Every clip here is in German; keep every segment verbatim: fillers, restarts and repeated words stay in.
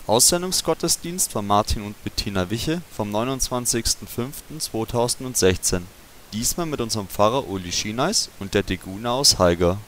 Aussendungsgottesdienst von Martin und Bettina Wiche vom neunundzwanzigsten fünften zweitausendsechzehn. Diesmal mit unserem Pfarrer Uli Schineis und der Deguna aus Haiger.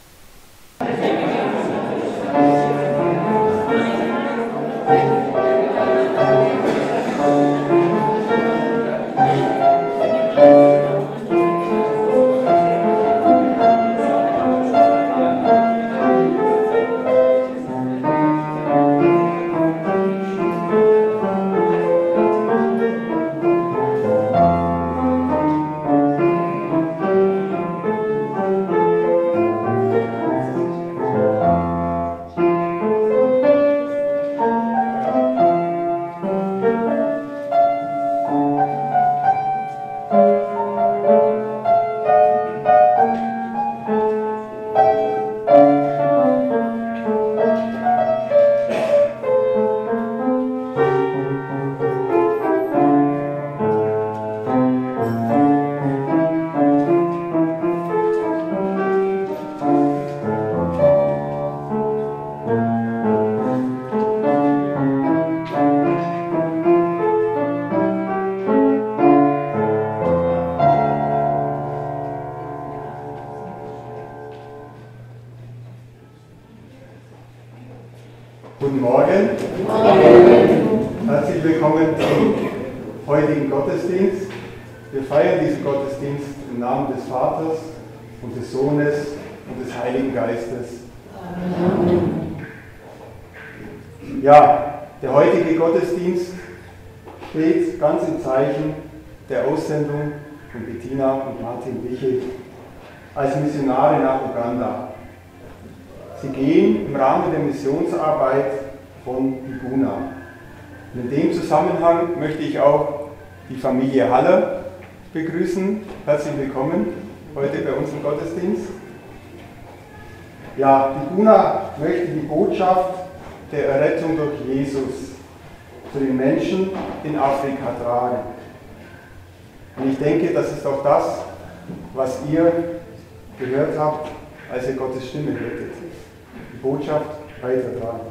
Guten Morgen. Guten Morgen. Herzlich willkommen zum heutigen Gottesdienst. Wir feiern diesen Gottesdienst im Namen des Vaters und des Sohnes und des Heiligen Geistes. Amen. Ja, der heutige Gottesdienst steht ganz im Zeichen der Aussendung von Bettina und Martin Wiche als Missionare nach Uganda. Sie gehen im Rahmen der Missionsarbeit von Deguna. Und in dem Zusammenhang möchte ich auch die Familie Haller begrüßen. Herzlich willkommen heute bei uns im Gottesdienst. Ja, Deguna möchte die Botschaft der Errettung durch Jesus zu den Menschen in Afrika tragen. Und ich denke, das ist auch das, was ihr gehört habt, als ihr Gottes Stimme hörtet. Die Botschaft weitertragen.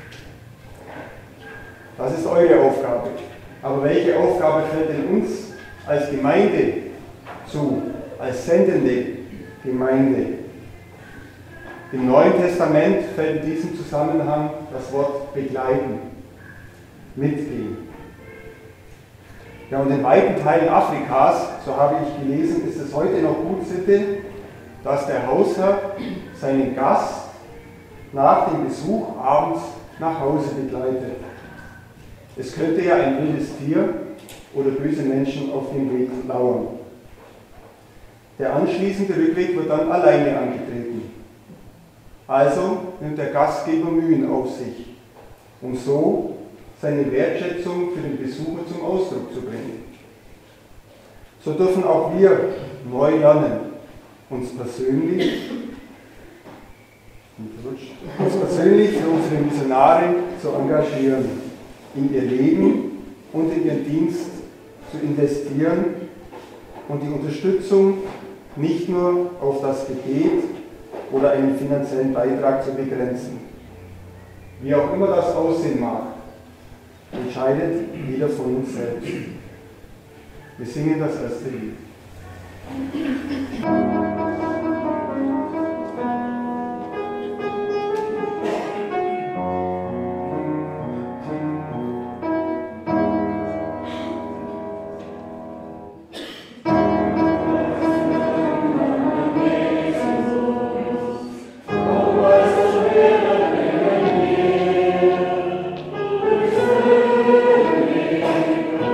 Das ist eure Aufgabe. Aber welche Aufgabe fällt denn uns als Gemeinde zu, als sendende Gemeinde? Im Neuen Testament fällt in diesem Zusammenhang das Wort begleiten, mitgehen. Ja, und in weiten Teilen Afrikas, so habe ich gelesen, ist es heute noch gut Sitte, dass der Hausherr seinen Gast nach dem Besuch abends nach Hause begleitet. Es könnte ja ein wildes Tier oder böse Menschen auf dem Weg lauern. Der anschließende Rückweg wird dann alleine angetreten. Also nimmt der Gastgeber Mühen auf sich, um so seine Wertschätzung für den Besucher zum Ausdruck zu bringen. So dürfen auch wir neu lernen, uns persönlich uns persönlich für unsere Missionare zu engagieren, in ihr Leben und in ihren Dienst zu investieren und die Unterstützung nicht nur auf das Gebet oder einen finanziellen Beitrag zu begrenzen. Wie auch immer das aussehen mag, entscheidet jeder von uns selbst. Wir singen das erste Lied.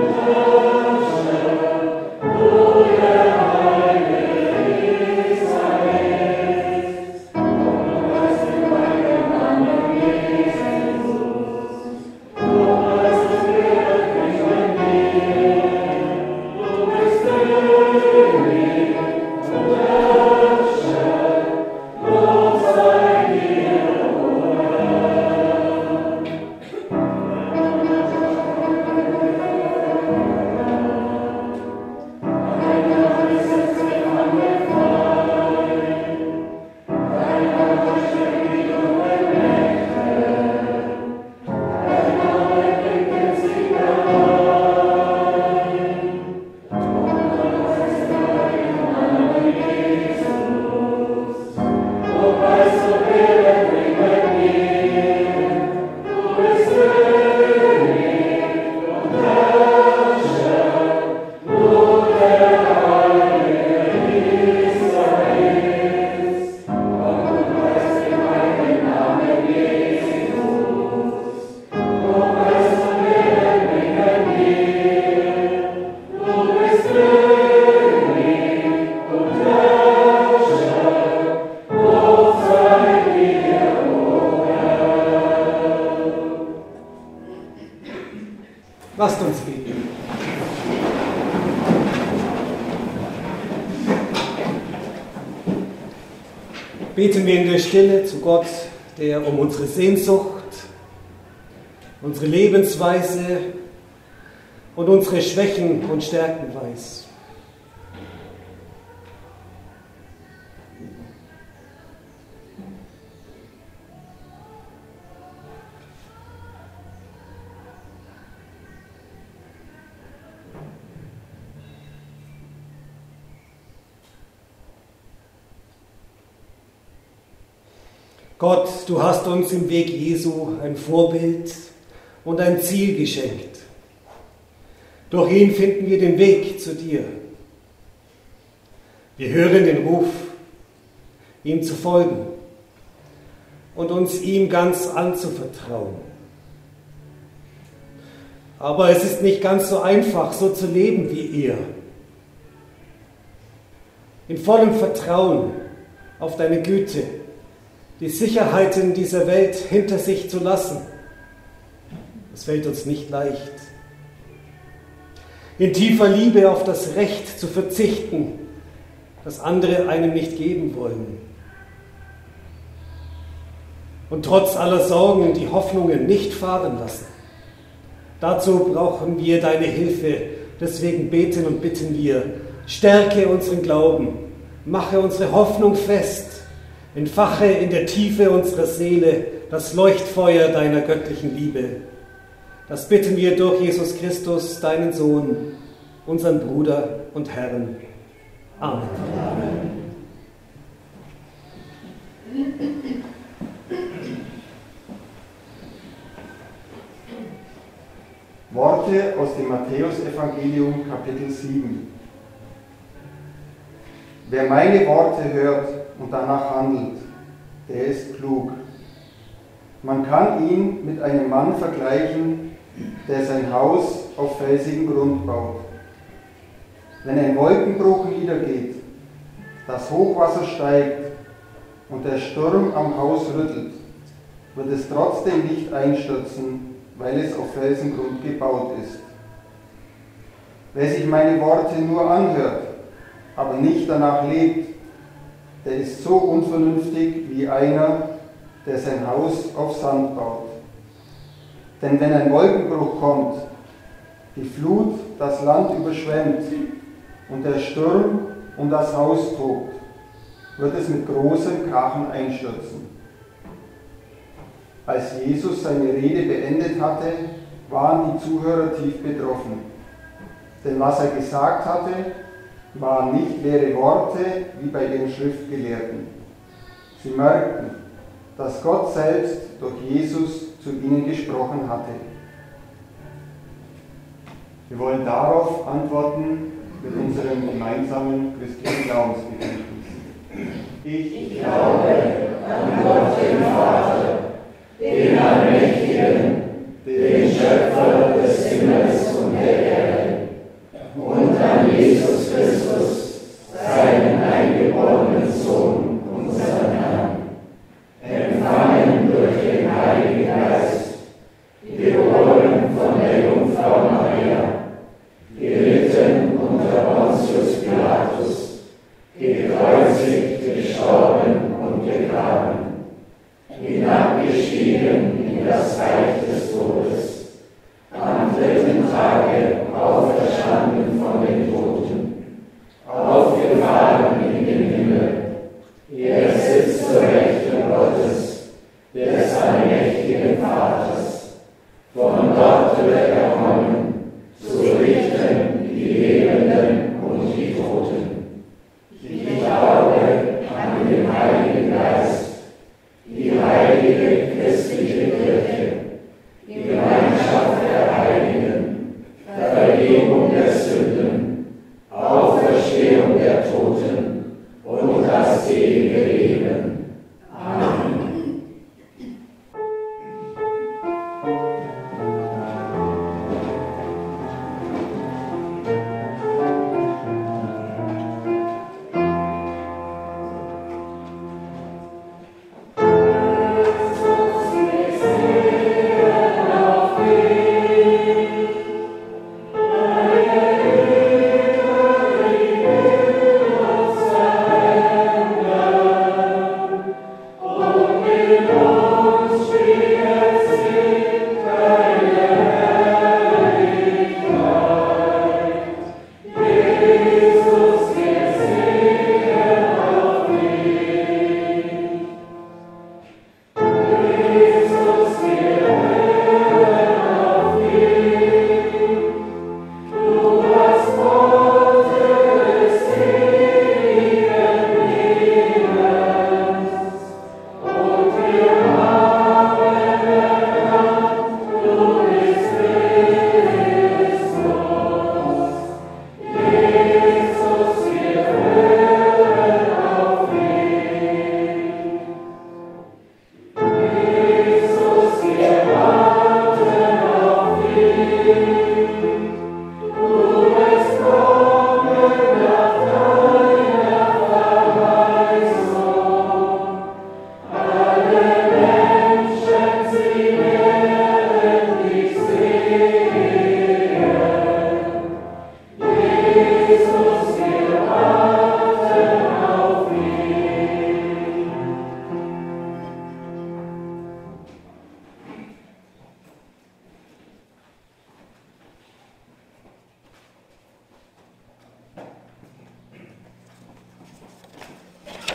Hallelujah. Lasst uns beten. Beten wir in der Stille zu Gott, der um unsere Sehnsucht, unsere Lebensweise und unsere Schwächen und Stärken weiß. Gott, du hast uns im Weg Jesu ein Vorbild und ein Ziel geschenkt. Durch ihn finden wir den Weg zu dir. Wir hören den Ruf, ihm zu folgen und uns ihm ganz anzuvertrauen. Aber es ist nicht ganz so einfach, so zu leben wie er. In vollem Vertrauen auf deine Güte, die Sicherheiten dieser Welt hinter sich zu lassen. Das fällt uns nicht leicht. In tiefer Liebe auf das Recht zu verzichten, das andere einem nicht geben wollen. Und trotz aller Sorgen die Hoffnungen nicht fahren lassen. Dazu brauchen wir deine Hilfe. Deswegen beten und bitten wir, stärke unseren Glauben, mache unsere Hoffnung fest, entfache in der Tiefe unserer Seele das Leuchtfeuer deiner göttlichen Liebe. Das bitten wir durch Jesus Christus, deinen Sohn, unseren Bruder und Herrn. Amen. Amen. Worte aus dem Matthäusevangelium, Kapitel sieben. Wer meine Worte hört und danach handelt, der ist klug. Man kann ihn mit einem Mann vergleichen, der sein Haus auf felsigen Grund baut. Wenn ein Wolkenbruch niedergeht, das Hochwasser steigt und der Sturm am Haus rüttelt, wird es trotzdem nicht einstürzen, weil es auf Felsengrund gebaut ist. Wer sich meine Worte nur anhört, aber nicht danach lebt, der ist so unvernünftig wie einer, der sein Haus auf Sand baut. Denn wenn ein Wolkenbruch kommt, die Flut das Land überschwemmt und der Sturm um das Haus tobt, wird es mit großem Krachen einstürzen. Als Jesus seine Rede beendet hatte, waren die Zuhörer tief betroffen. Denn was er gesagt hatte, waren nicht leere Worte wie bei den Schriftgelehrten. Sie merkten, dass Gott selbst durch Jesus zu ihnen gesprochen hatte. Wir wollen darauf antworten mit unserem gemeinsamen christlichen Glaubensbekenntnis. Ich, ich glaube an Gott, den Vater, den Allmächtigen, den Schöpfer des Himmels und der Erde, und an Jesus Christus, seinen eingeborenen Sohn, unseren Herrn, empfangen durch den Heiligen Geist, geboren von der Jungfrau Maria, gelitten unter Pontius Pilatus, gekreuzigt, gestorben und begraben, hinabgestiegen in das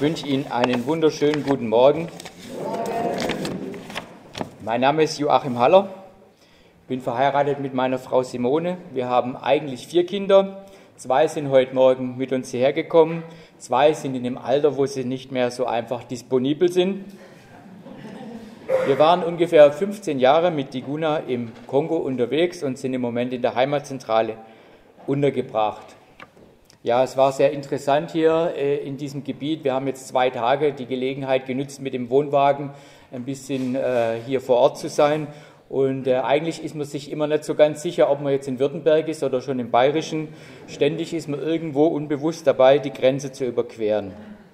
wünsche Ihnen einen wunderschönen guten Morgen. Mein Name ist Joachim Haller, bin verheiratet mit meiner Frau Simone. Wir haben eigentlich vier Kinder. Zwei sind heute Morgen mit uns hierher gekommen. Zwei sind in dem Alter, wo sie nicht mehr so einfach disponibel sind. Wir waren ungefähr fünfzehn Jahre mit Diguna im Kongo unterwegs und sind im Moment in der Heimatzentrale untergebracht. Ja, es war sehr interessant hier äh, in diesem Gebiet. Wir haben jetzt zwei Tage die Gelegenheit genutzt, mit dem Wohnwagen ein bisschen äh, hier vor Ort zu sein. Und äh, eigentlich ist man sich immer nicht so ganz sicher, ob man jetzt in Württemberg ist oder schon im Bayerischen. Ständig ist man irgendwo unbewusst dabei, die Grenze zu überqueren.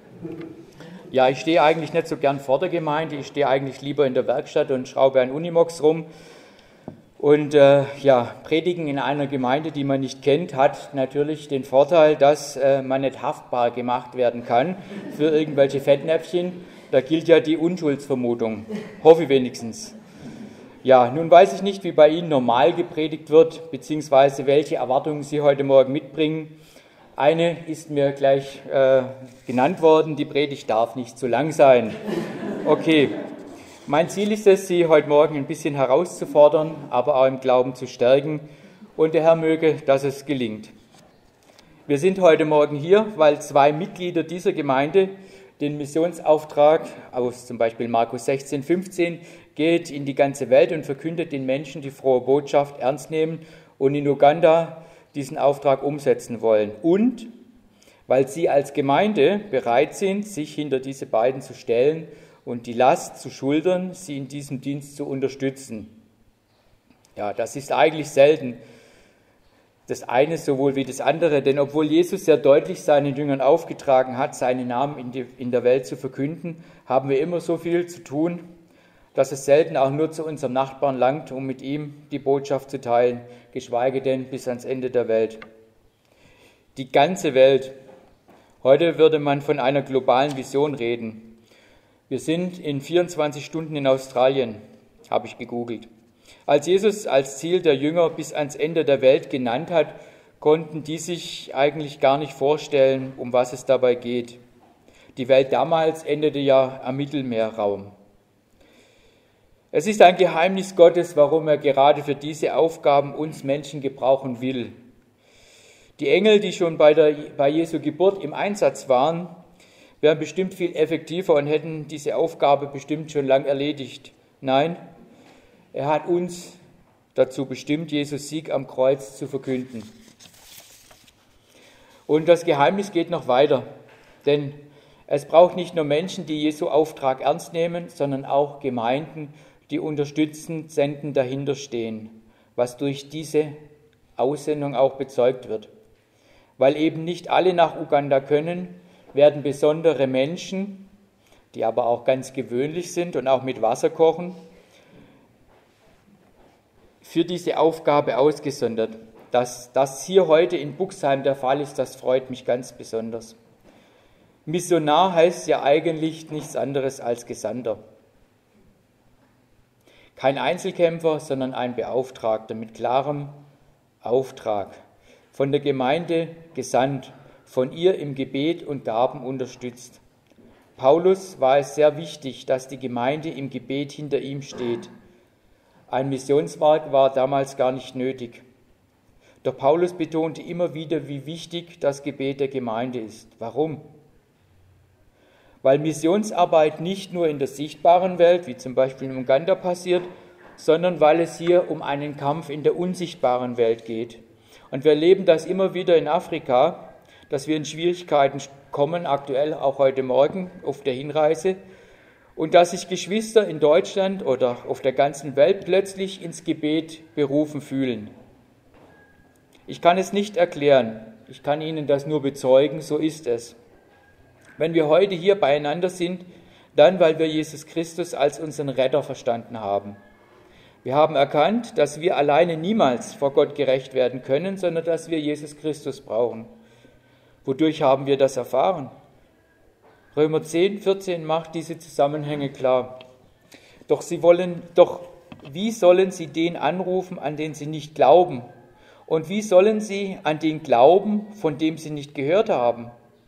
Ja, ich stehe eigentlich nicht so gern vor der Gemeinde. Ich stehe eigentlich lieber in der Werkstatt und schraube an Unimox rum. Und äh, ja, Predigen in einer Gemeinde, die man nicht kennt, hat natürlich den Vorteil, dass äh, man nicht haftbar gemacht werden kann für irgendwelche Fettnäpfchen. Da gilt ja die Unschuldsvermutung, hoffe ich wenigstens. Ja, nun weiß ich nicht, wie bei Ihnen normal gepredigt wird, beziehungsweise welche Erwartungen Sie heute Morgen mitbringen. Eine ist mir gleich äh, genannt worden, die Predigt darf nicht zu lang sein. Okay. Mein Ziel ist es, Sie heute Morgen ein bisschen herauszufordern, aber auch im Glauben zu stärken. Und der Herr möge, dass es gelingt. Wir sind heute Morgen hier, weil zwei Mitglieder dieser Gemeinde den Missionsauftrag aus zum Beispiel Markus sechzehn, fünfzehn geht in die ganze Welt und verkündet den Menschen die frohe Botschaft ernst nehmen und in Uganda diesen Auftrag umsetzen wollen. Und weil sie als Gemeinde bereit sind, sich hinter diese beiden zu stellen und die Last zu schultern, sie in diesem Dienst zu unterstützen. Ja, das ist eigentlich selten, das eine sowohl wie das andere, denn obwohl Jesus sehr deutlich seinen Jüngern aufgetragen hat, seinen Namen in, die, in der Welt zu verkünden, haben wir immer so viel zu tun, dass es selten auch nur zu unserem Nachbarn langt, um mit ihm die Botschaft zu teilen, geschweige denn bis ans Ende der Welt. Die ganze Welt. Heute würde man von einer globalen Vision reden. Wir sind in vierundzwanzig Stunden in Australien, habe ich gegoogelt. Als Jesus als Ziel der Jünger bis ans Ende der Welt genannt hat, konnten die sich eigentlich gar nicht vorstellen, um was es dabei geht. Die Welt damals endete ja am Mittelmeerraum. Es ist ein Geheimnis Gottes, warum er gerade für diese Aufgaben uns Menschen gebrauchen will. Die Engel, die schon bei, der, bei Jesu Geburt im Einsatz waren, wären bestimmt viel effektiver und hätten diese Aufgabe bestimmt schon lang erledigt. Nein, er hat uns dazu bestimmt, Jesus Sieg am Kreuz zu verkünden. Und das Geheimnis geht noch weiter, denn es braucht nicht nur Menschen, die Jesu Auftrag ernst nehmen, sondern auch Gemeinden, die unterstützend, sendend dahinter stehen, was durch diese Aussendung auch bezeugt wird. Weil eben nicht alle nach Uganda können, werden besondere Menschen, die aber auch ganz gewöhnlich sind und auch mit Wasser kochen, für diese Aufgabe ausgesondert. Dass das hier heute in Buxheim der Fall ist, das freut mich ganz besonders. Missionar heißt ja eigentlich nichts anderes als Gesandter. Kein Einzelkämpfer, sondern ein Beauftragter mit klarem Auftrag. Von der Gemeinde gesandt, von ihr im Gebet und Gaben unterstützt. Paulus war es sehr wichtig, dass die Gemeinde im Gebet hinter ihm steht. Ein Missionswerk war damals gar nicht nötig. Doch Paulus betonte immer wieder, wie wichtig das Gebet der Gemeinde ist. Warum? Weil Missionsarbeit nicht nur in der sichtbaren Welt, wie zum Beispiel in Uganda passiert, sondern weil es hier um einen Kampf in der unsichtbaren Welt geht. Und wir erleben das immer wieder in Afrika, dass wir in Schwierigkeiten kommen, aktuell auch heute Morgen auf der Hinreise, und dass sich Geschwister in Deutschland oder auf der ganzen Welt plötzlich ins Gebet berufen fühlen. Ich kann es nicht erklären, ich kann Ihnen das nur bezeugen, so ist es. Wenn wir heute hier beieinander sind, dann, weil wir Jesus Christus als unseren Retter verstanden haben. Wir haben erkannt, dass wir alleine niemals vor Gott gerecht werden können, sondern dass wir Jesus Christus brauchen. Wodurch haben wir das erfahren? Römer zehn, vierzehn macht diese Zusammenhänge klar. Doch sie wollen, doch wie sollen sie den anrufen, an den sie nicht glauben? Und wie sollen sie an den glauben, von dem sie nicht gehört haben?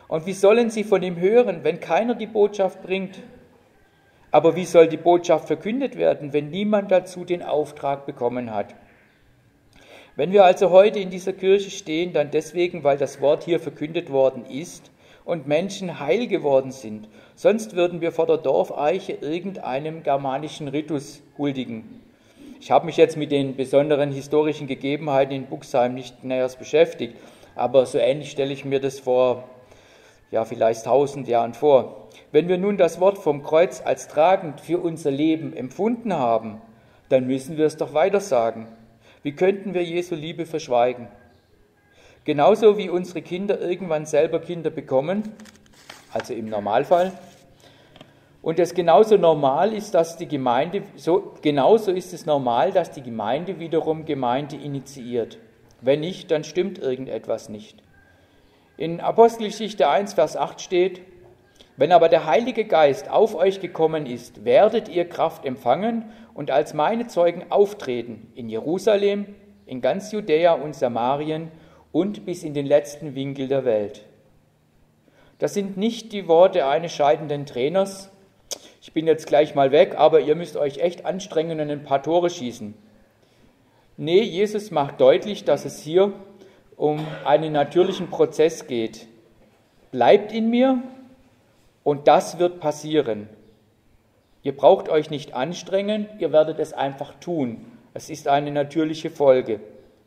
Und wie sollen sie von ihm hören, wenn keiner die Botschaft bringt? Aber wie soll die Botschaft verkündet werden, wenn niemand dazu den Auftrag bekommen hat? Wenn wir also heute in dieser Kirche stehen, dann deswegen, weil das Wort hier verkündet worden ist und Menschen heil geworden sind. Sonst würden wir vor der Dorfeiche irgendeinem germanischen Ritus huldigen. Ich habe mich jetzt mit den besonderen historischen Gegebenheiten in Buxheim nicht näher beschäftigt, aber so ähnlich stelle ich mir das vor, ja vielleicht tausend Jahren vor. Wenn wir nun das Wort vom Kreuz als tragend für unser Leben empfunden haben, dann müssen wir es doch weitersagen. Wie könnten wir Jesu Liebe verschweigen? Genauso wie unsere Kinder irgendwann selber Kinder bekommen, also im Normalfall, und es genauso normal ist, dass die Gemeinde, so, genauso ist es normal, dass die Gemeinde wiederum Gemeinde initiiert. Wenn nicht, dann stimmt irgendetwas nicht. In Apostelgeschichte eins, Vers acht steht: Wenn aber der Heilige Geist auf euch gekommen ist, werdet ihr Kraft empfangen und als meine Zeugen auftreten in Jerusalem, in ganz Judäa und Samarien und bis in den letzten Winkel der Welt. Das sind nicht die Worte eines scheidenden Trainers. Ich bin jetzt gleich mal weg, aber ihr müsst euch echt anstrengen und ein paar Tore schießen. Nee, Jesus macht deutlich, dass es hier um einen natürlichen Prozess geht. Bleibt in mir und das wird passieren. Ihr braucht euch nicht anstrengen, ihr werdet es einfach tun. Es ist eine natürliche Folge.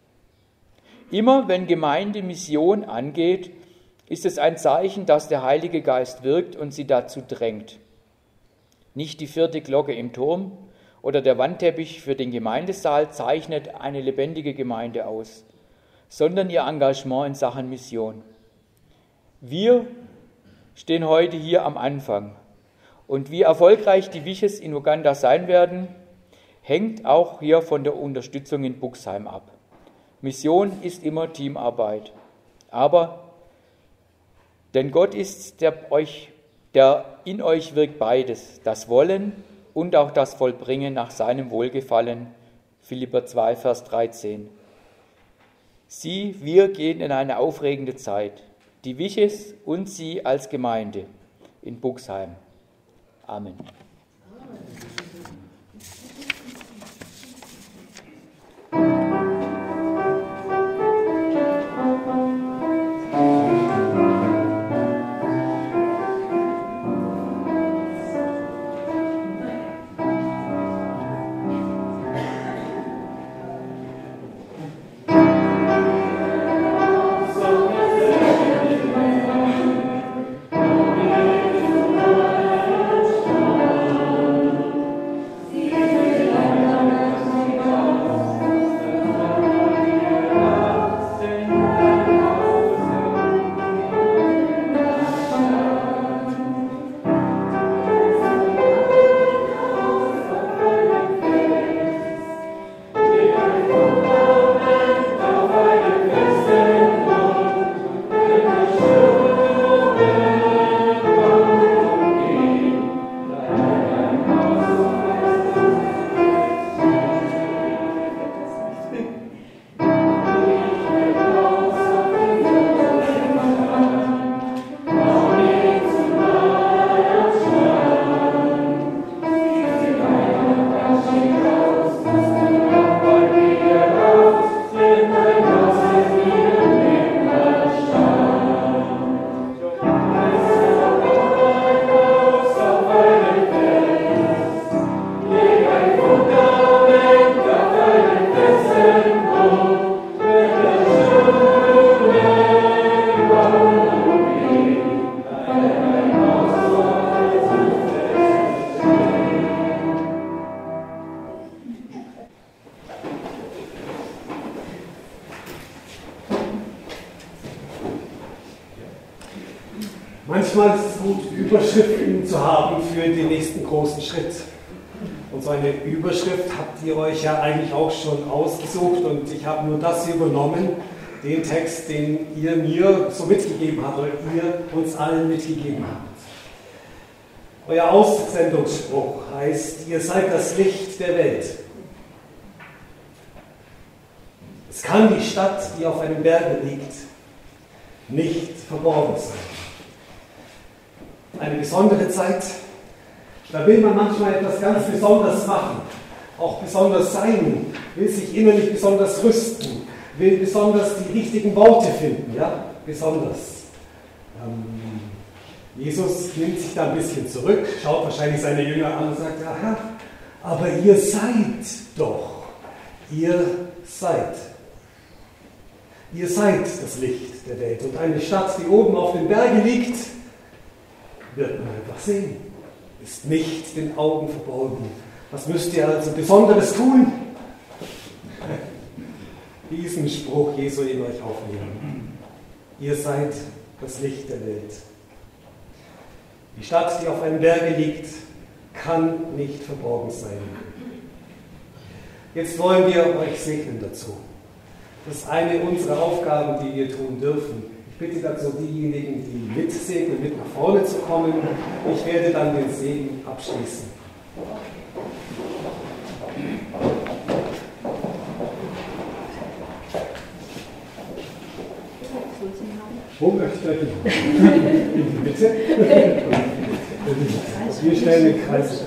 Immer wenn Gemeinde Mission angeht, ist es ein Zeichen, dass der Heilige Geist wirkt und sie dazu drängt. Nicht die vierte Glocke im Turm oder der Wandteppich für den Gemeindesaal zeichnet eine lebendige Gemeinde aus, sondern ihr Engagement in Sachen Mission. Wir stehen heute hier am Anfang. Und wie erfolgreich die Wiches in Uganda sein werden, hängt auch hier von der Unterstützung in Buxheim ab. Mission ist immer Teamarbeit. Aber, denn Gott ist der, euch, der in euch wirkt beides, das Wollen und auch das Vollbringen nach seinem Wohlgefallen. Philipper zwei, Vers dreizehn. Sie, wir gehen in eine aufregende Zeit. Die Wiches und Sie als Gemeinde in Buxheim. Amen. Manchmal ist es gut, Überschriften zu haben für den nächsten großen Schritt. Und so eine Überschrift habt ihr euch ja eigentlich auch schon ausgesucht und ich habe nur das übernommen, den Text, den ihr mir so mitgegeben habt oder ihr uns allen mitgegeben habt. Euer Aussendungsspruch heißt, ihr seid das Licht der Welt. Es kann die Stadt, die auf einem Berge liegt, nicht verborgen sein. eine besondere Zeit. Da will man manchmal etwas ganz Besonderes machen, auch besonders sein, will sich innerlich besonders rüsten, will besonders die richtigen Worte finden, ja, besonders. Ähm, Jesus nimmt sich da ein bisschen zurück, schaut wahrscheinlich seine Jünger an und sagt, aha, aber ihr seid doch, ihr seid. Ihr seid das Licht der Welt. Und eine Stadt, die oben auf den Bergen liegt, wird man einfach sehen. Ist nicht den Augen verborgen. Was müsst ihr also Besonderes tun? Diesen Spruch Jesu in euch aufnehmen. Ihr seid das Licht der Welt. Die Stadt, die auf einem Berge liegt, kann nicht verborgen sein. Jetzt wollen wir euch segnen dazu. Das ist eine unserer Aufgaben, die wir tun dürfen. Ich bitte dazu diejenigen, die mitsegnen, mit nach vorne zu kommen. Ich werde dann den Segen abschließen. Wo möchte ich bitte? Wir stellen den Kreis.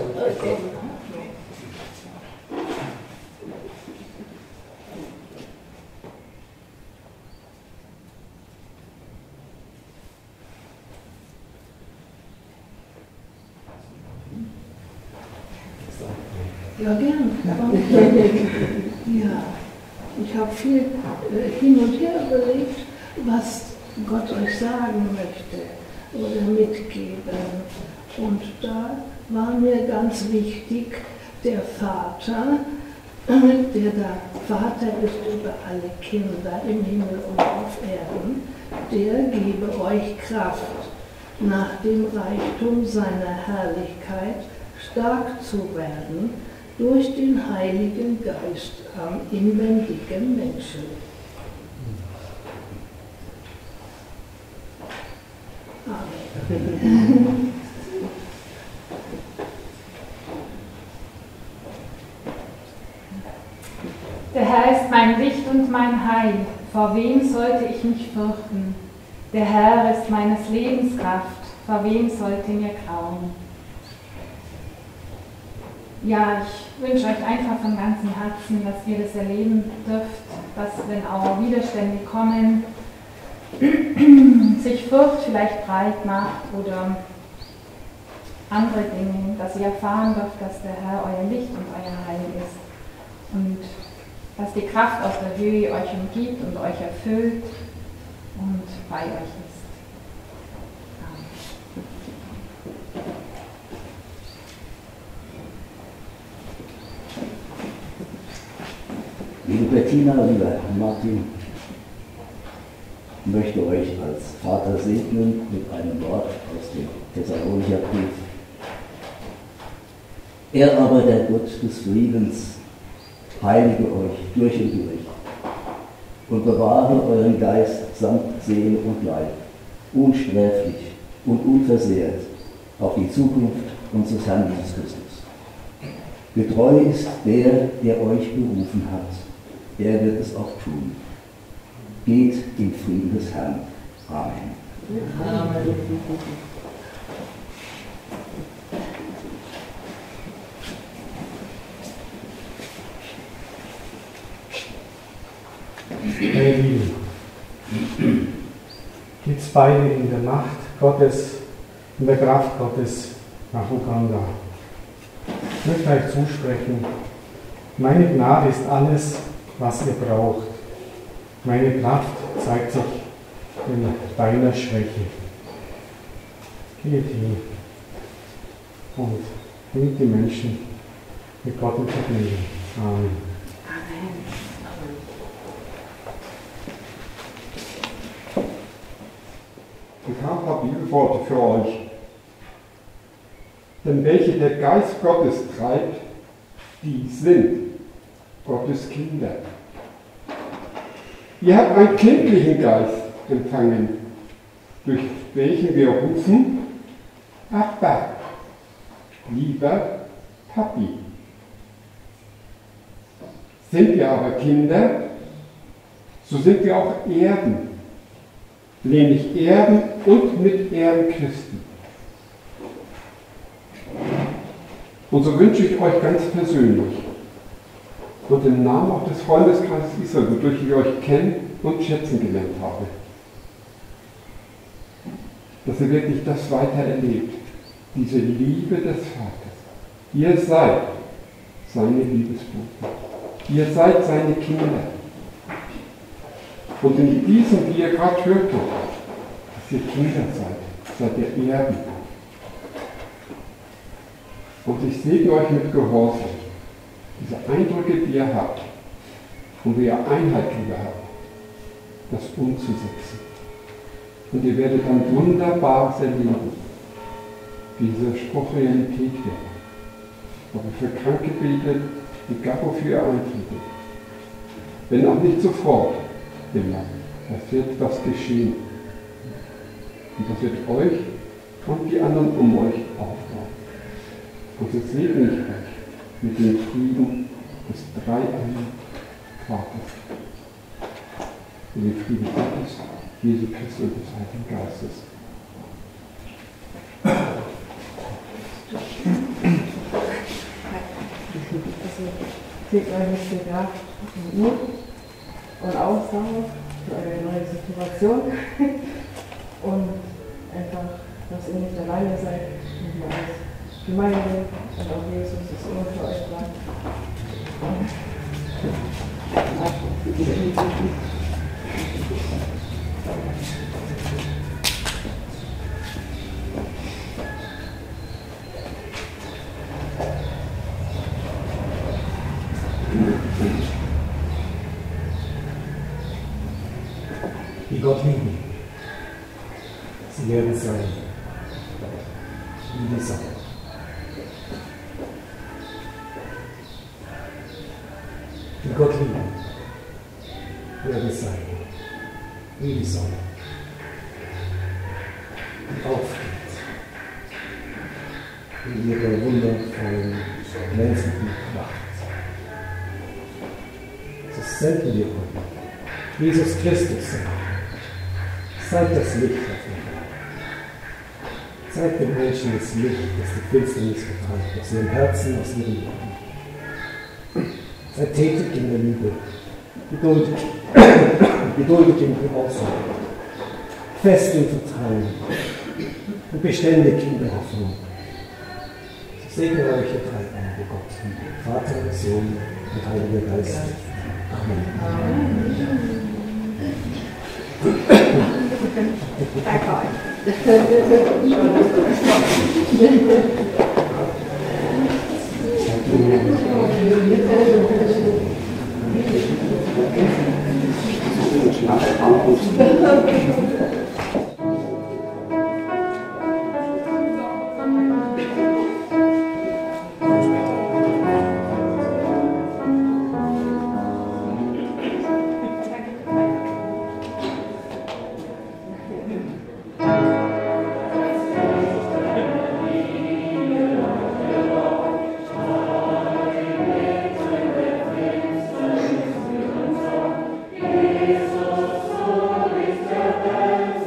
Ja, gern. Ja, ich habe viel äh, hin und her überlegt, was Gott euch sagen möchte oder mitgeben. Und da war mir ganz wichtig, der Vater, der da Vater ist über alle Kinder im Himmel und auf Erden, der gebe euch Kraft, nach dem Reichtum seiner Herrlichkeit stark zu werden, durch den Heiligen Geist am inwendigen Menschen. Amen. Der Herr ist mein Licht und mein Heil, vor wem sollte ich mich fürchten? Der Herr ist meines Lebens Kraft, vor wem sollte mir grauen? Ja, ich wünsche euch einfach von ganzem Herzen, dass ihr das erleben dürft, dass wenn auch Widerstände kommen, sich Furcht vielleicht breit macht oder andere Dinge, dass ihr erfahren dürft, dass der Herr euer Licht und euer Heil ist und dass die Kraft aus der Höhe euch umgibt und euch erfüllt und bei euch ist. Amen. Liebe Bettina, lieber Martin, ich möchte euch als Vater segnen mit einem Wort aus dem Thessalonicher Brief. Er aber, der Gott des Friedens, heilige euch durch und durch und bewahre euren Geist samt Seele und Leib, unsträflich und unversehrt auf die Zukunft unseres Herrn Jesus Christus. Getreu ist der, der euch berufen hat. Er wird es auch tun. Geht im Frieden des Herrn. Amen. Amen. Meine Lieben, geht's beide in der Macht Gottes, in der Kraft Gottes nach Uganda. Ich möchte euch zusprechen, meine Gnade ist alles, was ihr braucht. Meine Kraft zeigt sich in deiner Schwäche. Geht hin und nimmt die Menschen mit Gott in Verbindung. Amen. Ich habe ein paar Bibelworte für euch. Denn welche der Geist Gottes treibt, die sind Gottes Kinder. Ihr habt einen kindlichen Geist empfangen, durch welchen wir rufen, Abba, lieber Papi. Sind wir aber Kinder, so sind wir auch Erben, nämlich Erben und Miterben Christi Und so wünsche ich euch ganz persönlich und im Namen auch des Freundeskreises Israel, wodurch ich euch kennen und schätzen gelernt habe, dass ihr wirklich das weiter erlebt, diese Liebe des Vaters. Ihr seid seine Liebesboten. Ihr seid seine Kinder. Und in diesem, wie ihr gerade hörte, dass ihr Kinder seid, seid ihr Erben. Und ich segne euch mit Gehorsam, diese Eindrücke, die ihr habt und wie ihr Einheit lieber habt, das umzusetzen. Und ihr werdet dann Wunderbares erleben, wie dieser Spruch Realität wird. Ob ihr für Kranke betet, egal wofür ihr eintretet. Wenn auch nicht sofort, immer, es wird was geschehen. Und das wird euch und die anderen um euch aufbauen. Und so segne ich euch mit dem Frieden des dreieinigen Vaters. Mit dem Frieden Gottes, Jesu Christi und des Heiligen Geistes. Seht euch mit Bedarf und Mut und Ausdauer für eure neue Situation und einfach, dass ihr nicht alleine seid und ihr als Gemeinde und auch Jesus ist immer für euch da. Die Gott lieben, sie werden sein wie die Sonne. Die Gott lieben, werden sein wie die Sonne, die aufgeht in ihrer wundervollen, glänzenden Pracht. So senden wir heute Jesus Christus sein. Seid das Licht auf der Welt. Zeigt den Menschen das Licht, das die Finsternis vertreibt, aus ihrem Herzen, aus ihrem Leben. Seid tätig in der Liebe, geduldig, geduldig im Gehorsam, fest im Vertrauen und beständig in der Hoffnung. So segne euch der dreieinige Gott, Vater, Sohn und Heiliger Geist. Amen. Amen. Jesus, so ist der Welt.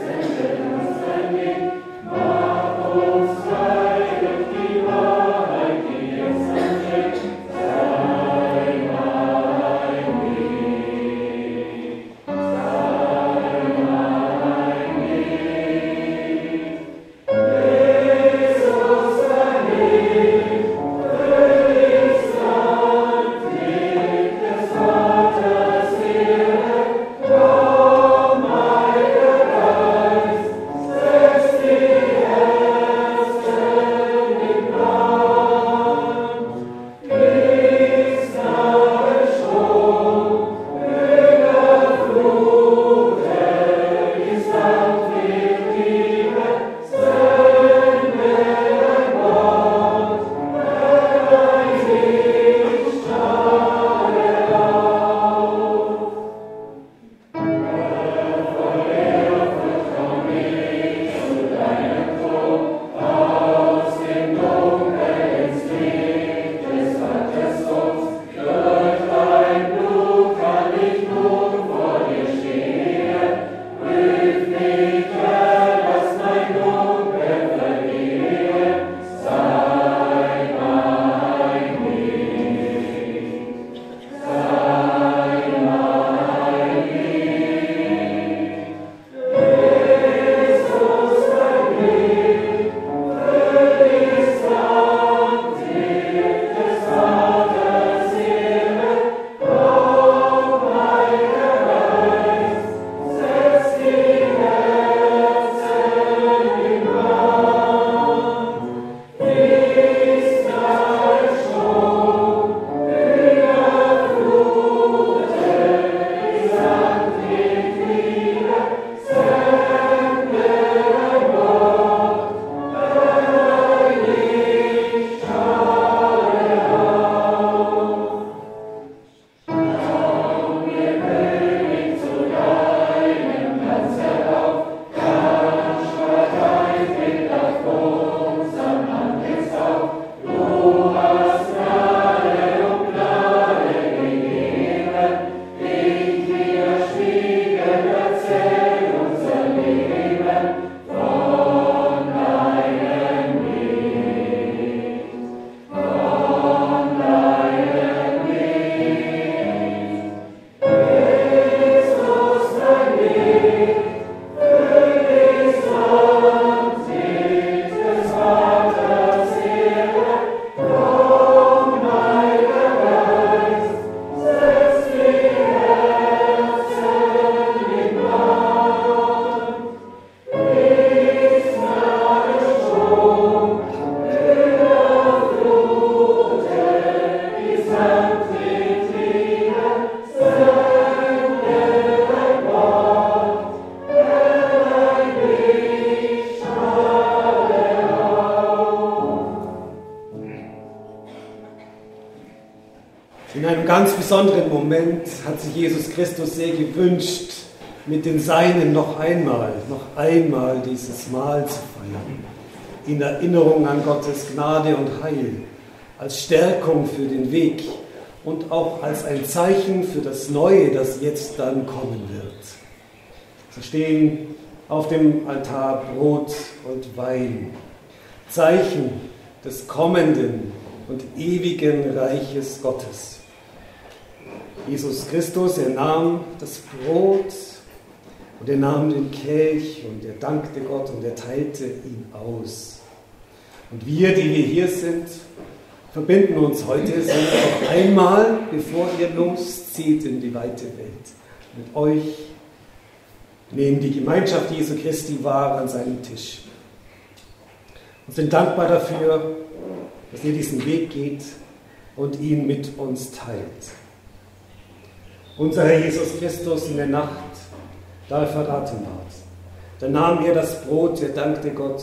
ganz besonderen Moment hat sich Jesus Christus sehr gewünscht, mit den Seinen noch einmal, noch einmal dieses Mahl zu feiern. In Erinnerung an Gottes Gnade und Heil, als Stärkung für den Weg und auch als ein Zeichen für das Neue, das jetzt dann kommen wird. So stehen auf dem Altar Brot und Wein, Zeichen des kommenden und ewigen Reiches Gottes. Jesus Christus, er nahm das Brot und er nahm den Kelch und er dankte Gott und er teilte ihn aus. Und wir, die wir hier sind, verbinden uns heute noch einmal, bevor ihr loszieht in die weite Welt, mit euch, nehmen die Gemeinschaft Jesu Christi wahr an seinem Tisch. Und sind dankbar dafür, dass ihr diesen Weg geht und ihn mit uns teilt. Unser Herr Jesus Christus in der Nacht, da er verraten ward, da nahm er das Brot, er dankte Gott,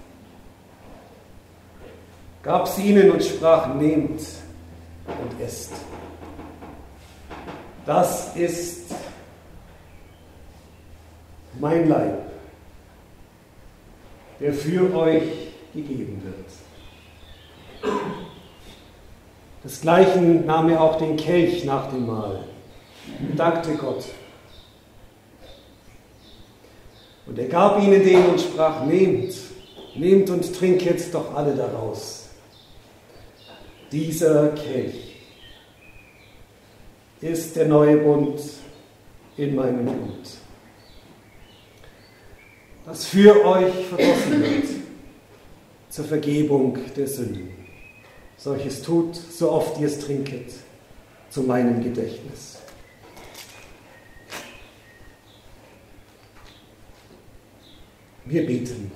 gab es ihnen und sprach, nehmt und esst. Das ist mein Leib, der für euch gegeben wird. Desgleichen nahm er auch den Kelch nach dem Mahl und dankte Gott. Und er gab ihnen den und sprach, nehmt, nehmt und trinket doch alle daraus. Dieser Kelch ist der neue Bund in meinem Blut, das für euch vergossen wird zur Vergebung der Sünden. Solches tut, so oft ihr es trinket, zu meinem Gedächtnis. Wir beten.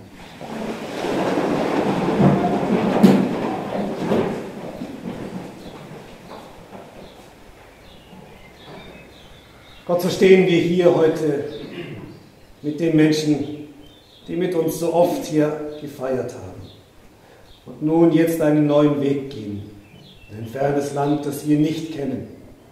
Gott, so stehen wir hier heute mit den Menschen, die mit uns so oft hier gefeiert haben und nun jetzt einen neuen Weg gehen, in ein fernes Land, das wir nicht kennen.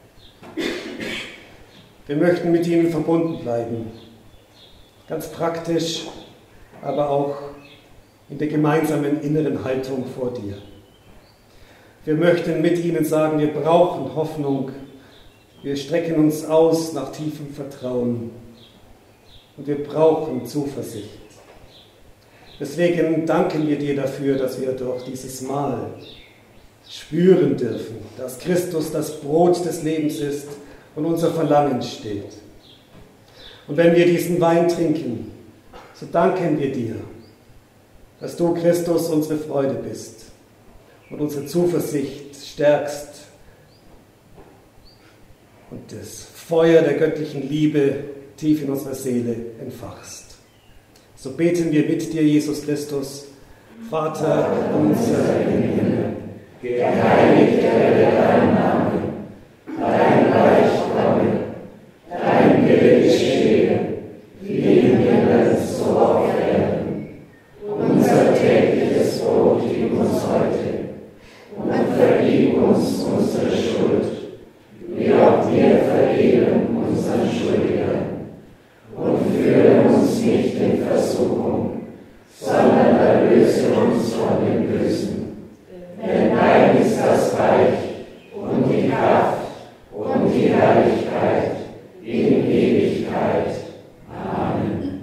Wir möchten mit ihnen verbunden bleiben, ganz praktisch, aber auch in der gemeinsamen inneren Haltung vor dir. Wir möchten mit ihnen sagen, wir brauchen Hoffnung, wir strecken uns aus nach tiefem Vertrauen und wir brauchen Zuversicht. Deswegen danken wir dir dafür, dass wir durch dieses Mahl spüren dürfen, dass Christus das Brot des Lebens ist und unser Verlangen steht. Und wenn wir diesen Wein trinken, so danken wir dir, dass du, Christus, unsere Freude bist und unsere Zuversicht stärkst und das Feuer der göttlichen Liebe tief in unserer Seele entfachst. So beten wir mit dir, Jesus Christus, Vater unser im Himmel, geheiligt werde dein Name, dein Reich komme, dein Wille geschehe, wie im Himmel so auf Erden. Unser tägliches Brot gib uns heute und vergib uns unsere Schuld, wie auch wir vergeben unseren Schuldigern. Und führe uns nicht in Versuchung, sondern erlöse uns von dem Bösen. Denn dein ist das Reich und die Kraft und die Herrlichkeit in Ewigkeit. Amen.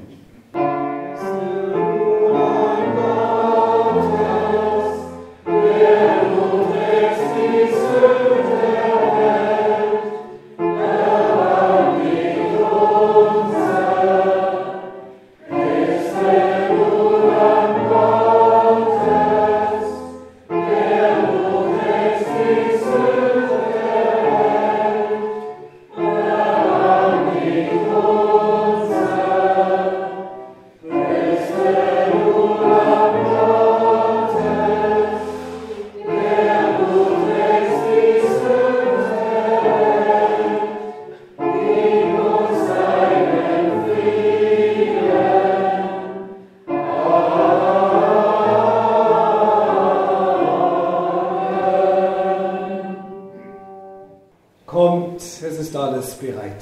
alles bereit.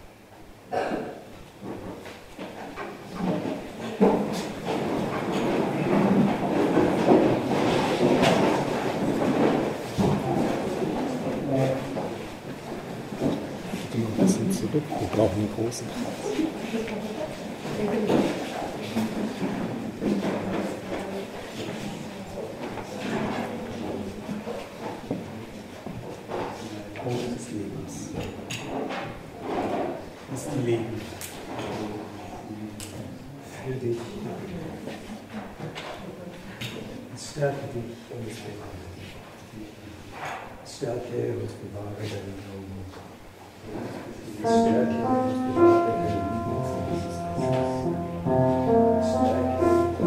Ein bisschen zurück. Wir brauchen einen großen Kreis. Brot des Lebens. Ist die Leben. Für dich. Es stärke dich und es bewahre dich. Es stärke und bewahre deinen Glauben. Es stärke und bewahre deinen Lieblings. Es stärke und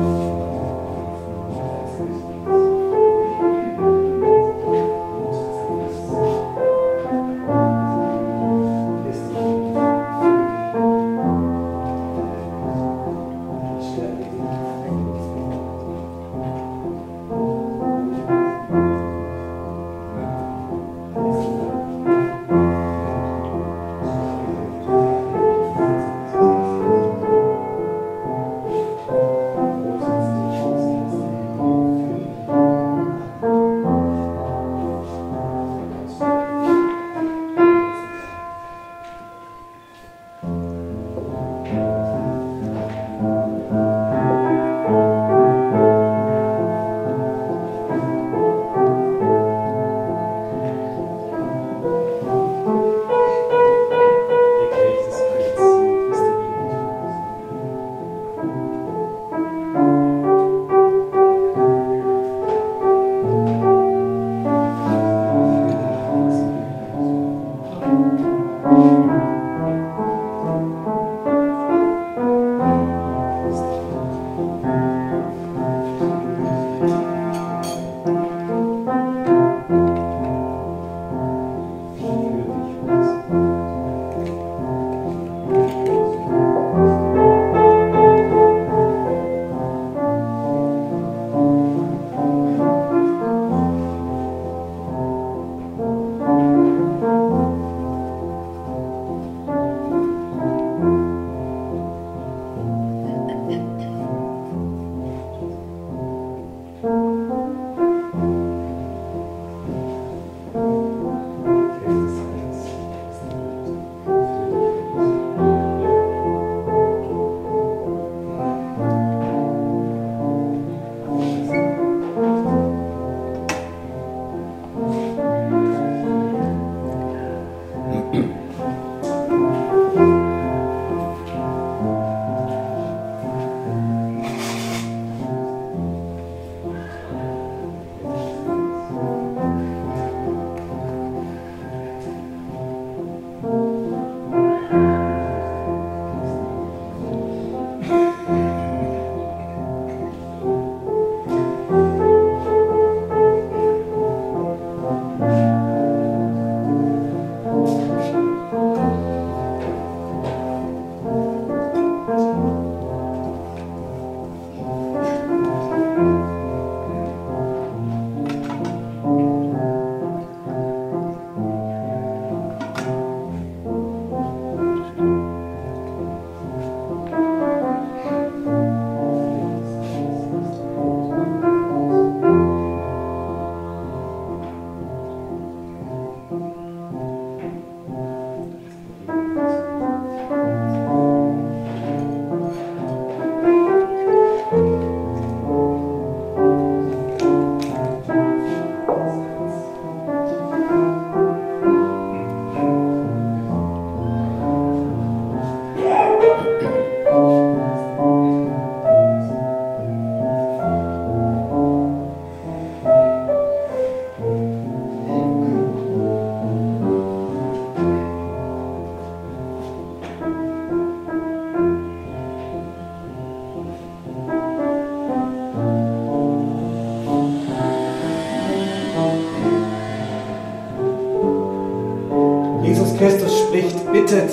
Christus spricht, bittet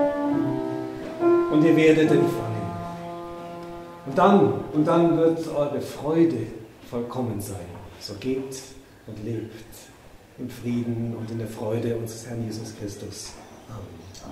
und ihr werdet empfangen. Und dann, und dann wird eure Freude vollkommen sein. So geht und lebt im Frieden und in der Freude unseres Herrn Jesus Christus. Amen.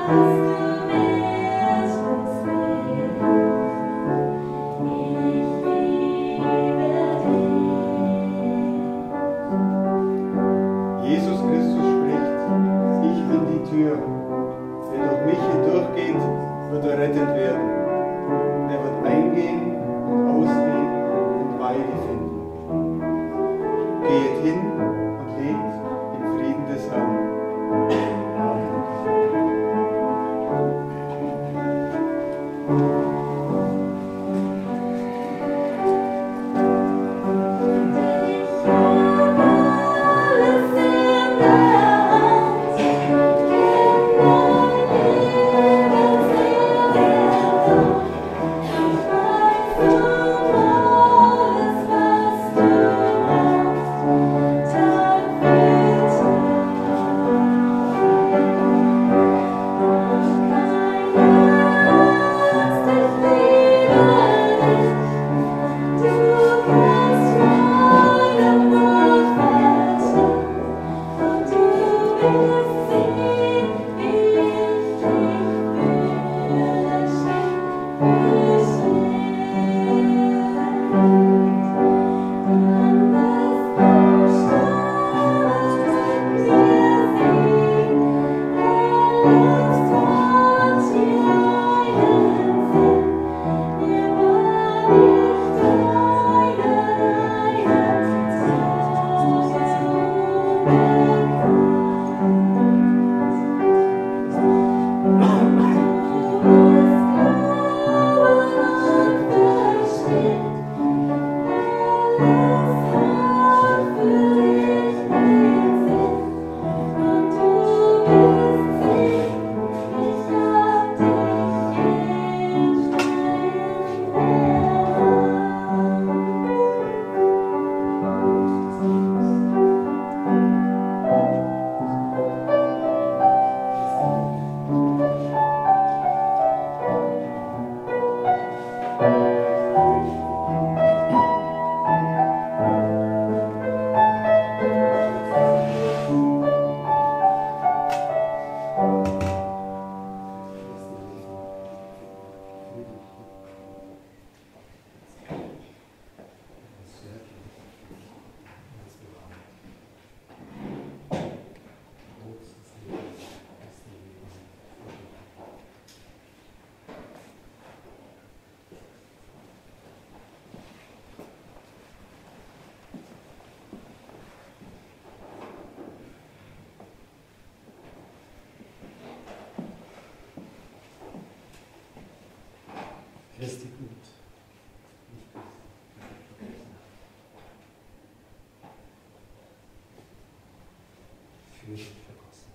Christi gut. Für dich vergossen.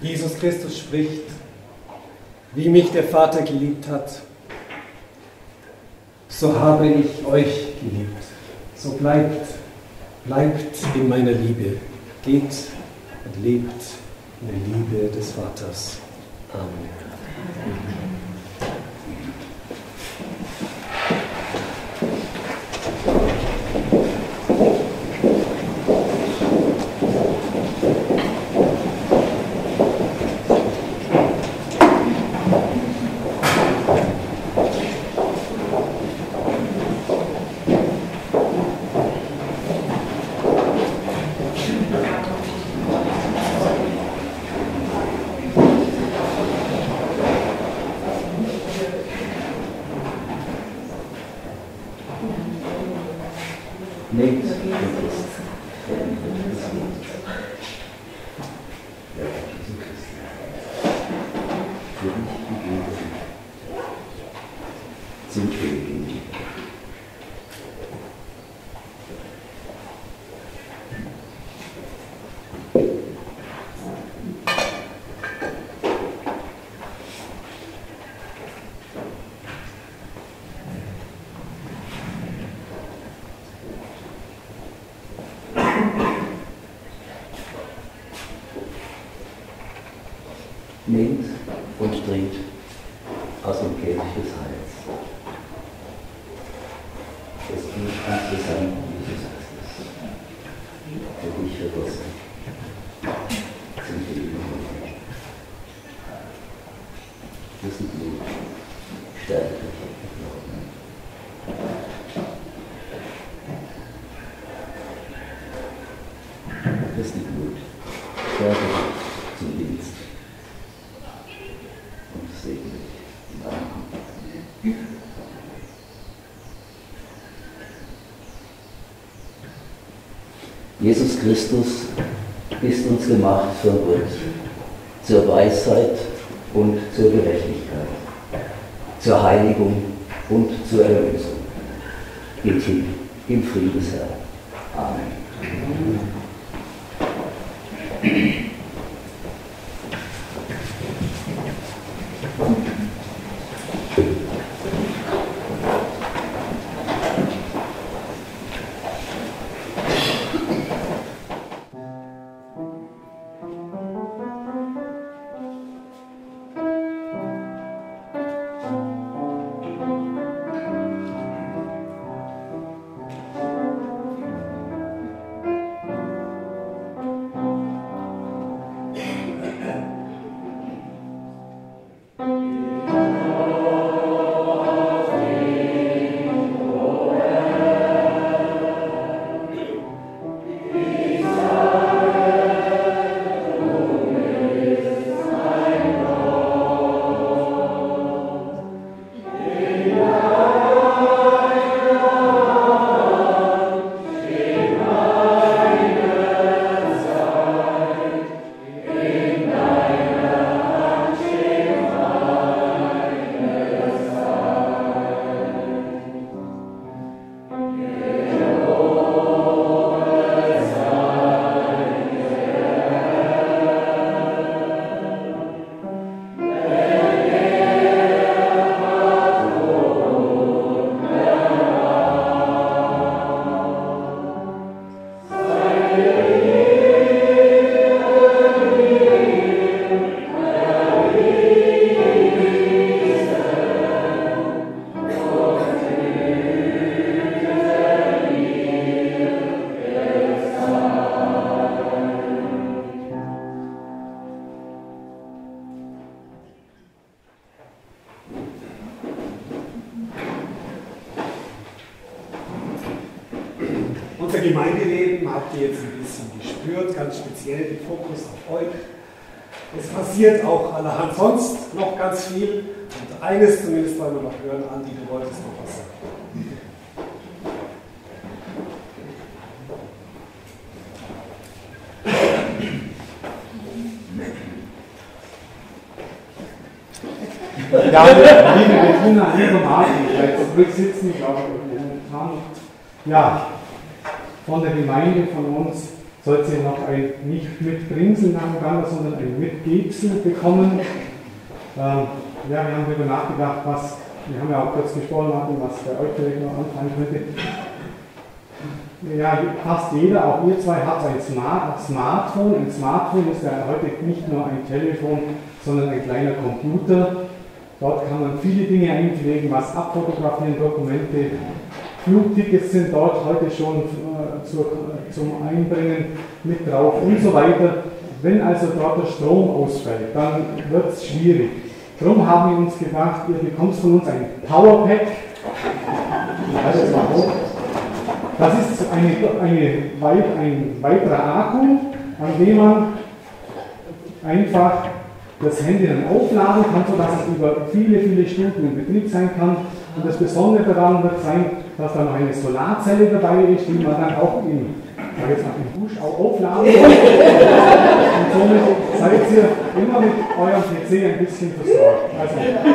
Jesus Christus spricht, wie mich der Vater geliebt hat, so habe ich euch geliebt. So bleibt, bleibt in meiner Liebe. Geht und lebt in der Liebe des Vaters. Amen. Nehmt und trinkt aus dem Kelch des Heils. Das Blut unseres Herrn Jesus Christus, für dich vergossen, zum Leben und Leben. Dessen Blut stärkt dich im Glauben. Dessen Blut stärkt dich zum Dienst. Jesus Christus ist uns gemacht von Gott zur Weisheit und zur Gerechtigkeit, zur Heiligung und zur Erlösung. Geht hin im Frieden des Herrn. Amen. Unser Gemeindeleben habt ihr jetzt ein bisschen gespürt, ganz speziell den Fokus auf euch. Es passiert auch allerhand sonst noch ganz viel. Und eines zumindest wollen wir noch hören, Andi, du wolltest noch was sagen. Ja, liebe Bettina, liebe Martin, vielleicht zurücksitzen, ich glaube, ja, von der Gemeinde, von uns sollt ihr noch ein nicht Mitbringsel nach Uganda, sondern ein Mitgebsel bekommen. Ähm, ja, wir haben darüber nachgedacht, was, wir haben ja auch kurz gesprochen, was bei euch vielleicht noch anfangen könnte. Ja, fast jeder, auch ihr zwei, hat ein Smart, Smartphone. Ein Smartphone ist ja heute nicht nur ein Telefon, sondern ein kleiner Computer. Dort kann man viele Dinge einpflegen, was abfotografieren, Dokumente. Flugtickets sind dort heute schon äh, zur, zum Einbringen mit drauf und so weiter. Wenn also dort der Strom ausfällt, dann wird es schwierig. Darum haben wir uns gedacht, ihr bekommt von uns ein Powerpack. Ich halte es mal hoch. Das ist eine, eine, ein weiterer Akku, an dem man einfach das Handy dann aufladen kann, sodass es über viele, viele Stunden in Betrieb sein kann. Und das Besondere daran wird sein, dass da noch eine Solarzelle dabei ist, die man dann auch im, sag jetzt mal, im Busch auch aufladen kann. Und somit seid ihr immer mit eurem P C ein bisschen versorgt. Also,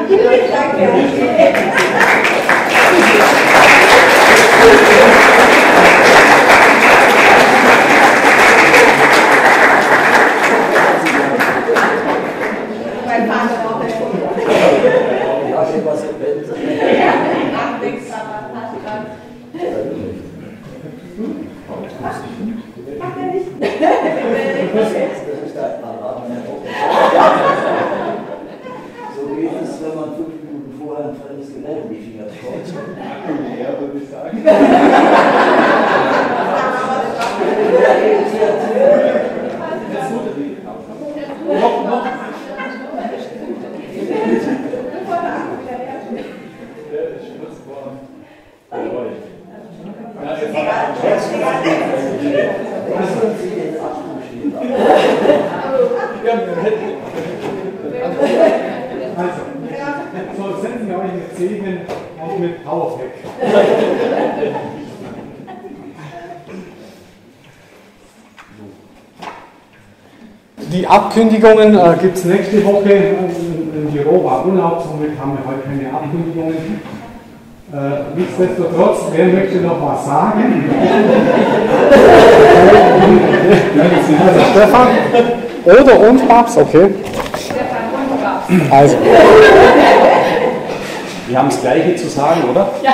Mein Vater auch nicht. Ja, ich was erwähnt. Ach, nix, aber passt dann. Macht er nicht. Das ist der Apparat. So geht es, wenn man fünf Minuten vorher ein fremdes Gerät in die Finger bekommt. Ja, würde ich sagen. Noch, noch. Also, so senden wir euch mit Segen und mit Powerpack. Die Abkündigungen äh, gibt es nächste Woche. Im Büro war Urlaub, somit haben wir heute keine Abkündigungen. Äh, nichtsdestotrotz, wer möchte noch was sagen? Also Stefan oder und Babs, okay. Also. Wir haben das Gleiche zu sagen, oder? Ja.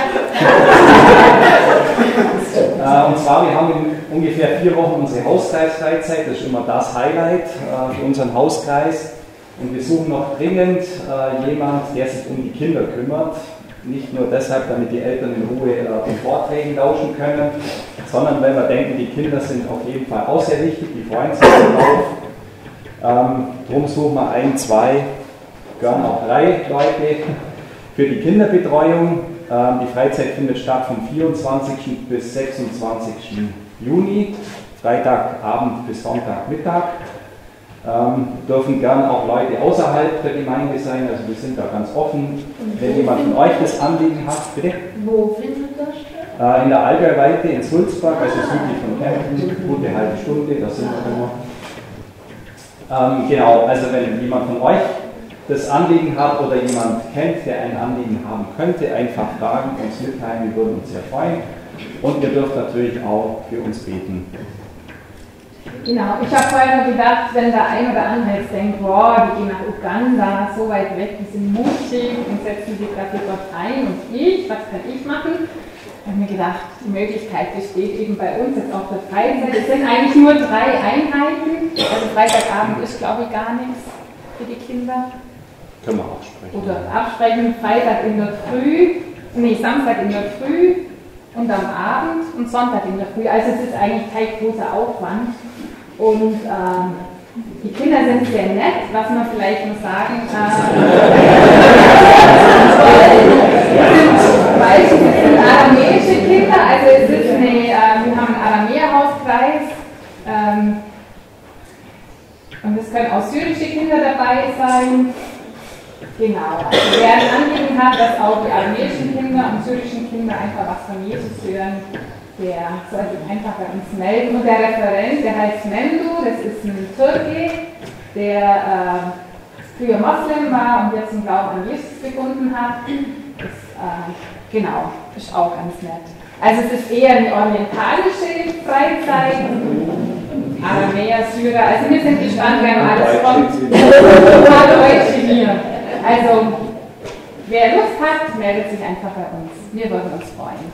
äh, und zwar, wir haben in ungefähr vier Wochen unsere Hauskreisfreizeit, das ist immer das Highlight äh, für unseren Hauskreis. Und wir suchen noch dringend äh, jemand, der sich um die Kinder kümmert. Nicht nur deshalb, damit die Eltern in Ruhe äh, den Vorträgen lauschen können, sondern weil wir denken, die Kinder sind auf jeden Fall auch sehr wichtig, die freuen sich darauf. Ähm, darum suchen wir ein, zwei, gern auch drei Leute für die Kinderbetreuung. Ähm, die Freizeit findet statt vom vierundzwanzigsten bis sechsundzwanzigsten Juni, Freitagabend bis Sonntagmittag. Ähm, dürfen gern auch Leute außerhalb der Gemeinde sein, also wir sind da ganz offen. Wenn jemand von euch das Anliegen hat, bitte. Wo findet das statt? Äh, in der Allgäuweite in Sulzbach, also südlich von Kempten, gute halbe Stunde, da sind wir immer. Ähm, genau, also wenn jemand von euch das Anliegen hat oder jemand kennt, der ein Anliegen haben könnte, einfach fragen, uns mitteilen, wir würden uns sehr freuen. Und ihr dürft natürlich auch für uns beten. Genau, ich habe vorher nur gedacht, wenn der ein oder andere jetzt denkt, wow, die gehen nach Uganda, so weit weg, die sind mutig und setzen sich dafür Gott ein und ich, was kann ich machen? Ich habe mir gedacht, die Möglichkeit besteht eben bei uns jetzt auf der Freizeit. Es sind eigentlich nur drei Einheiten, also Freitagabend ist glaube ich gar nichts für die Kinder. Können wir absprechen. Oder absprechen, Freitag in der Früh, nee, Samstag in der Früh und am Abend und Sonntag in der Früh. Also es ist eigentlich kein großer Aufwand. Und ähm, die Kinder sind sehr nett, was man vielleicht noch sagen kann. Äh, es sind aramäische Kinder, also es ist eine, äh, wir haben einen Aramäer-Hauskreis. Ähm, und es können auch syrische Kinder dabei sein. Genau, also wer ein Anliegen hat, dass auch die aramäischen Kinder und syrischen Kinder einfach was von Jesus hören, der soll sich einfach bei uns melden. Und der Referent, der heißt Mendu, das ist ein Türke, der äh, früher Moslem war und jetzt im Glauben an Jesus gefunden hat. Das, äh, genau, ist auch ganz nett. Also es ist eher eine orientalische Freizeit. Aramäer, Syrer. Also wir sind gespannt, wer noch alles kommt. Ein paar Deutsche hier. Also, wer Lust hat, meldet sich einfach bei uns. Wir würden uns freuen.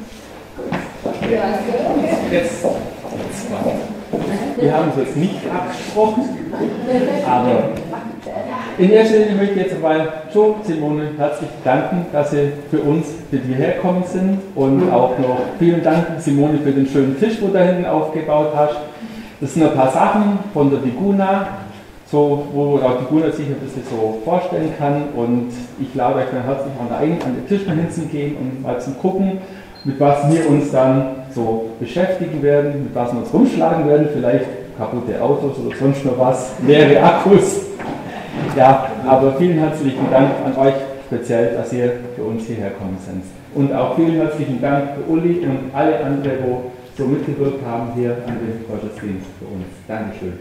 Jetzt, wir haben es jetzt nicht abgesprochen, aber in erster Linie möchte ich jetzt einmal Joe, Simone herzlich danken, dass Sie für uns für die hergekommen sind und auch noch vielen Dank, Simone, für den schönen Tisch, wo du da hinten aufgebaut hast. Das sind ein paar Sachen von der Diguna, so, wo auch die Diguna sich ein bisschen so vorstellen kann, und ich lade euch dann herzlich an, an den Tisch nach hinten zu gehen und mal zu gucken, mit was wir uns dann so beschäftigen werden, mit was wir uns rumschlagen werden, vielleicht kaputte Autos oder sonst noch was, leere Akkus. Ja, aber vielen herzlichen Dank an euch speziell, dass ihr für uns hierher gekommen seid. Und auch vielen herzlichen Dank für Uli und alle anderen, die so mitgewirkt haben hier an dem Gottesdienst für uns. Dankeschön.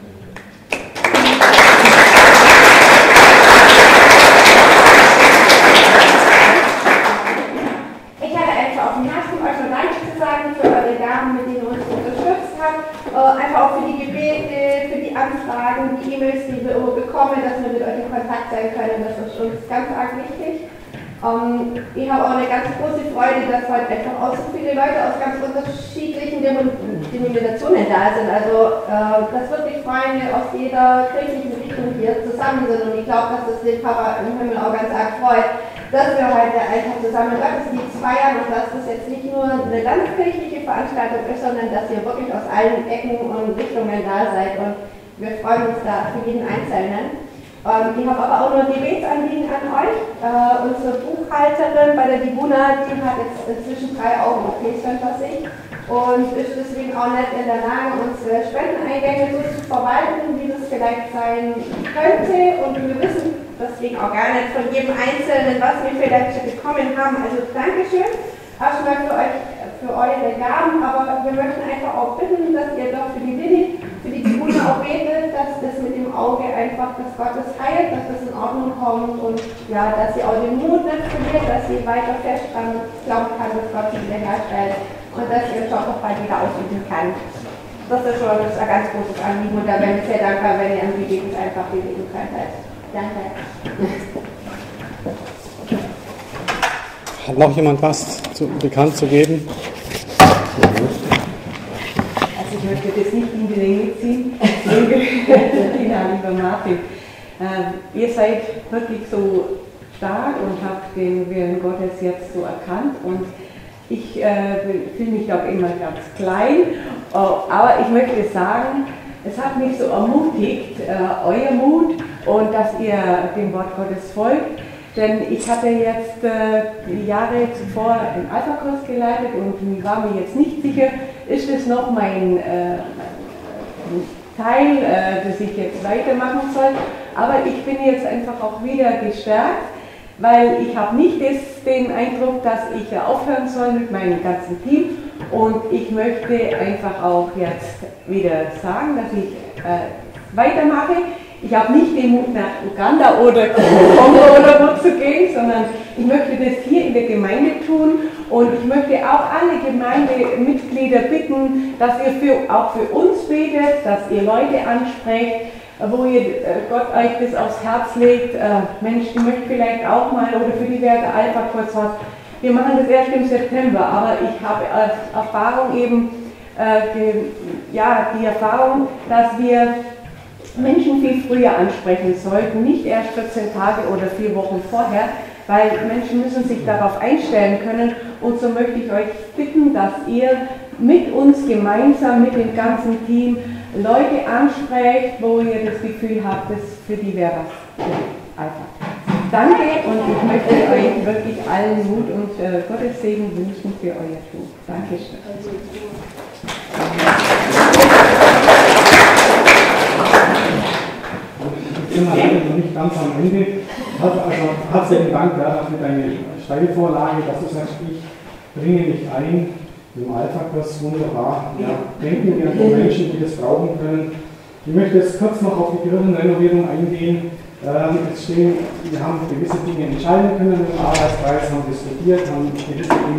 Einfach auch für die Gebete, für die Anfragen, die E-Mails, die wir immer bekommen, dass wir mit euch in Kontakt sein können, das ist uns ganz arg wichtig. Um, ich habe auch eine ganz große Freude, dass heute einfach auch so viele Leute aus ganz unterschiedlichen Denominationen da sind. Also, äh, dass wirklich Freunde aus jeder kirchlichen Richtung hier zusammen sind, und ich glaube, dass das den Papa im Himmel auch ganz arg freut, dass wir heute einfach zusammen Gottesdienst feiern und dass das jetzt nicht nur eine landeskirchliche Veranstaltung ist, sondern dass ihr wirklich aus allen Ecken und Richtungen da seid, und wir freuen uns da für jeden Einzelnen. Ähm, ich habe aber auch noch ein Gebetsanliegen an euch. Äh, unsere Buchhalterin bei der Diguna, die hat jetzt inzwischen drei Augen-O Ps hinter sich und ist deswegen auch nicht in der Lage, unsere Spendeneingänge so zu verwalten, wie das vielleicht sein könnte, und wir wissen deswegen auch gar nicht von jedem Einzelnen, was wir vielleicht schon bekommen haben. Also Dankeschön erstmal für euch, für eure Gaben, aber wir möchten einfach auch bitten, dass ihr doch für die Willi, für die Diguna auch betet, dass das mit dem Auge einfach, dass Gott es heilt, dass das in Ordnung kommt, und ja, dass sie auch den Mut nicht verliert, dass sie weiter fest dran glauben kann, dass Gott sie wiederherstellt und dass sie ihren Job auch bald wieder ausüben kann. Das ist schon ein ganz großes Anliegen, und da wären wir sehr dankbar, wenn ihr am Gebet einfach bewegen könntet. Danke. Hat noch jemand was zu, bekannt zu geben? Also ich möchte das nicht in die Länge ziehen, Tina, lieber Martin. Äh, ihr seid wirklich so stark und habt den Willen Gottes jetzt so erkannt, und ich äh, fühle mich auch immer ganz klein, aber ich möchte sagen, es hat mich so ermutigt, äh, euer Mut, und dass ihr dem Wort Gottes folgt. Denn ich hatte jetzt äh, die Jahre zuvor den Alpha-Kurs geleitet und war mir jetzt nicht sicher, ist es noch mein äh, Teil, äh, das ich jetzt weitermachen soll. Aber ich bin jetzt einfach auch wieder gestärkt, weil ich habe nicht das, den Eindruck, dass ich aufhören soll mit meinem ganzen Team. Und ich möchte einfach auch jetzt wieder sagen, dass ich äh, weitermache. Ich habe nicht den Mut, nach Uganda oder Kongo oder wo zu gehen, sondern ich möchte das hier in der Gemeinde tun, und ich möchte auch alle Gemeindemitglieder bitten, dass ihr für, auch für uns betet, dass ihr Leute ansprecht, wo ihr äh, Gott euch das aufs Herz legt. Äh, Mensch, die möchte vielleicht auch mal, oder für die Werte Alpha kurz was. Wir machen das erst im September, aber ich habe als Erfahrung eben, äh, die, ja, die Erfahrung, dass wir Menschen viel früher ansprechen sollten, nicht erst vierzehn Tage oder vier Wochen vorher, weil Menschen müssen sich darauf einstellen können, und so möchte ich euch bitten, dass ihr mit uns gemeinsam, mit dem ganzen Team, Leute ansprecht, wo ihr das Gefühl habt, dass für die wäre was einfach. Danke, und ich möchte euch wirklich allen Mut und äh, Gottes Segen wünschen für euer Tun. Dankeschön. Immer leider noch nicht ganz am Ende. Also herzlichen Dank, Werner, für deine Steilvorlage, dass du sagst, ich bringe mich ein im Alpha-Kurs, wunderbar. Ja, denken wir an die Menschen, die das brauchen können. Ich möchte jetzt kurz noch auf die Kirchenrenovierung eingehen. Ähm, es stehen, wir haben gewisse Dinge entscheiden können im Arbeitskreis, haben diskutiert, haben gewisse Dinge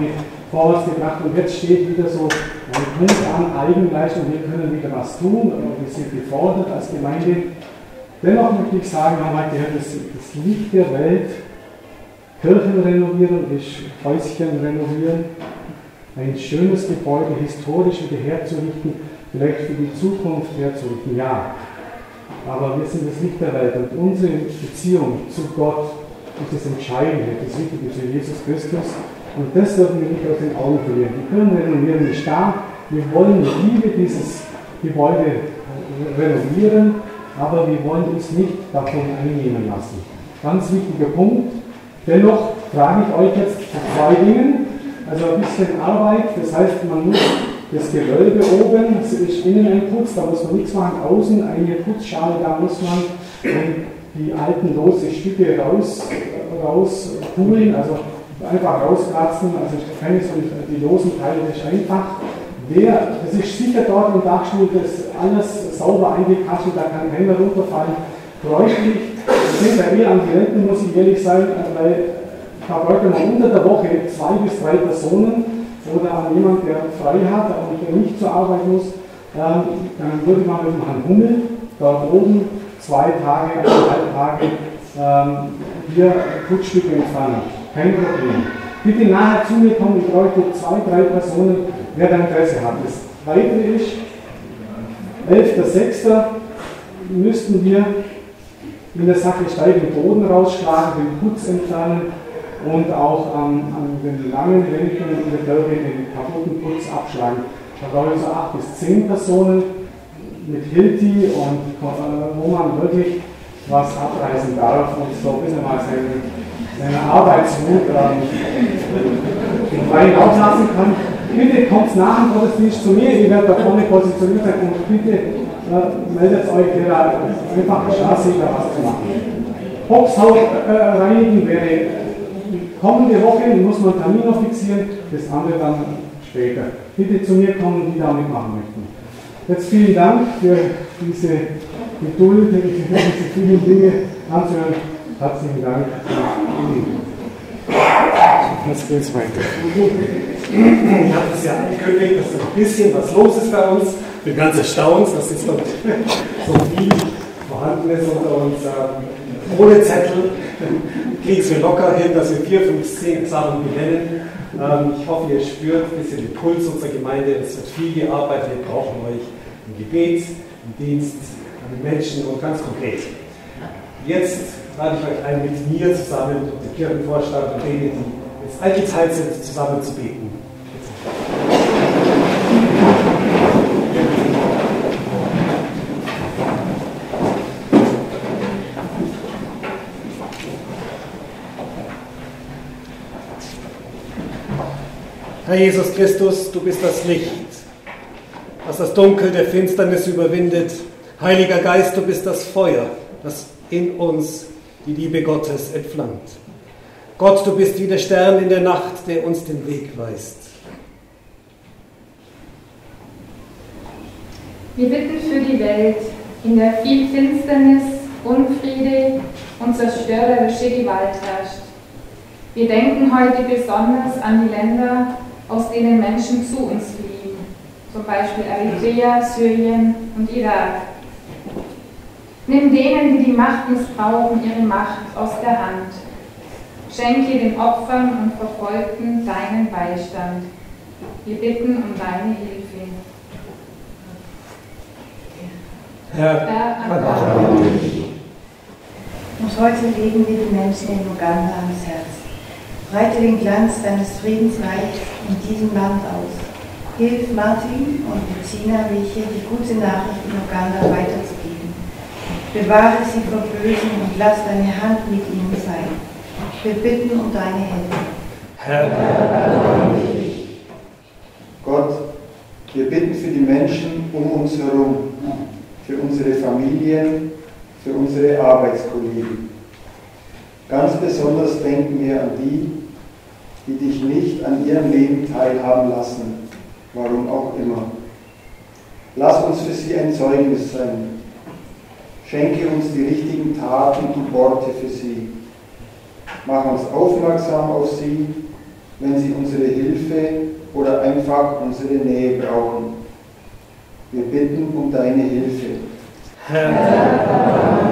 vorwärts gebracht und jetzt steht wieder so ein Punkt an, Eigenleistung, wir können wieder was tun und wir sind gefordert als Gemeinde. Dennoch möchte ich sagen, wir haben heute gehört, das, das Licht der Welt, Kirchen renovieren, Häuschen renovieren, ein schönes Gebäude historisch wieder herzurichten, vielleicht für die Zukunft herzurichten, ja. Aber wir sind das Licht der Welt und unsere Beziehung zu Gott ist das Entscheidende, das Wichtige zu Jesus Christus. Und das dürfen wir nicht aus den Augen verlieren. Die Kirchen renovieren nicht da. Wir wollen mit Liebe dieses Gebäude renovieren, aber wir wollen uns nicht davon einnehmen lassen. Ganz wichtiger Punkt. Dennoch frage ich euch jetzt zu zwei Dingen. Also ein bisschen Arbeit, das heißt, man muss das Gewölbe oben, das ist innen ein Putz, da muss man nichts machen, außen eine Putzschale, da muss man die alten lose Stücke raus, rauspulen, also einfach rauskratzen, also keine so die losen Teile, das ist einfach. Wer, das ist sicher dort im Dachstuhl, das alles sauber eingekasselt, da kann keiner runterfallen. Bräuchtlich, das sind ja eher an die Renten, muss ich ehrlich sein, weil ich habe heute mal unter der Woche zwei bis drei Personen oder an jemand, der frei hat und der nicht zur Arbeit muss, ähm, dann würde man mit dem Herrn Hummel dort oben zwei Tage, eineinhalb Tage ähm, hier Putzstücke entfernen. Kein Problem. Bitte nachher zu mir kommen, ich bräuchte zwei, drei Personen, wer da Interesse hat. Das Weitere ist, elfter sechster müssten wir in der Sakristei den Boden rausschlagen, den Putz entfernen und auch ähm, an den langen Wänden in der Kirche den kaputten Putz abschlagen. Da brauchen wir so acht bis zehn Personen mit Hilti und äh, wo man wirklich was abreißen darf und so ein bisschen mal seine, seine Arbeitsmut ähm, den freien Lauf lassen kann. Bitte kommt nach dem Gottesdienst zu mir, ihr werdet da vorne positioniert sein und bitte äh, meldet euch, der da einfach die Chance da was zu machen. Boxhaus äh, reinigen wäre kommende Woche, muss man einen Termin noch fixieren, das andere dann später. Bitte zu mir kommen, die da mitmachen möchten. Jetzt vielen Dank für diese Geduld, diese vielen Dinge anzuhören. Herzlichen Dank. Jetzt geht's weiter. Ich habe es ja angekündigt, dass ein bisschen was los ist bei uns. Ich bin ganz erstaunt, dass jetzt noch so viel vorhanden ist unter uns. Ähm, ohne Zettel kriegen es wir locker hin, dass wir vier, fünf, zehn Sachen benennen. Ähm, ich hoffe, ihr spürt ein bisschen den Puls unserer Gemeinde. Es wird viel gearbeitet. Wir brauchen euch im Gebet, im Dienst, an den Menschen und ganz konkret. Jetzt lade ich euch ein, mit mir zusammen und dem Kirchenvorstand und denen, die jetzt eingeteilt sind, zusammen zu beten. Herr Jesus Christus, du bist das Licht, das das Dunkel der Finsternis überwindet. Heiliger Geist, du bist das Feuer, das in uns die Liebe Gottes entflammt. Gott, du bist wie der Stern in der Nacht, der uns den Weg weist. Wir bitten für die Welt, in der viel Finsternis, Unfriede und zerstörerische Gewalt herrscht. Wir denken heute besonders an die Länder, aus denen Menschen zu uns fliehen, zum Beispiel Eritrea, Syrien und Irak. Nimm denen, die die Macht missbrauchen, ihre Macht aus der Hand. Schenke den Opfern und Verfolgten deinen Beistand. Wir bitten um deine Hilfe. Herr, Herr Und heute legen wir die Menschen in Uganda ans Herz. Breite den Glanz deines Friedensreichs in diesem Land aus. Hilf Martin und Bettina Rieche, die gute Nachricht in Uganda weiterzugeben. Bewahre sie vor Bösen und lass deine Hand mit ihnen sein. Wir bitten um deine Hilfe. Herr, Gott, wir bitten für die Menschen um uns herum, für unsere Familien, für unsere Arbeitskollegen. Ganz besonders denken wir an die, die dich nicht an ihrem Leben teilhaben lassen, warum auch immer. Lass uns für sie ein Zeugnis sein. Schenke uns die richtigen Taten und Worte für sie. Mach uns aufmerksam auf sie wenn sie unsere Hilfe oder einfach unsere Nähe brauchen. Wir bitten um deine Hilfe. Herr.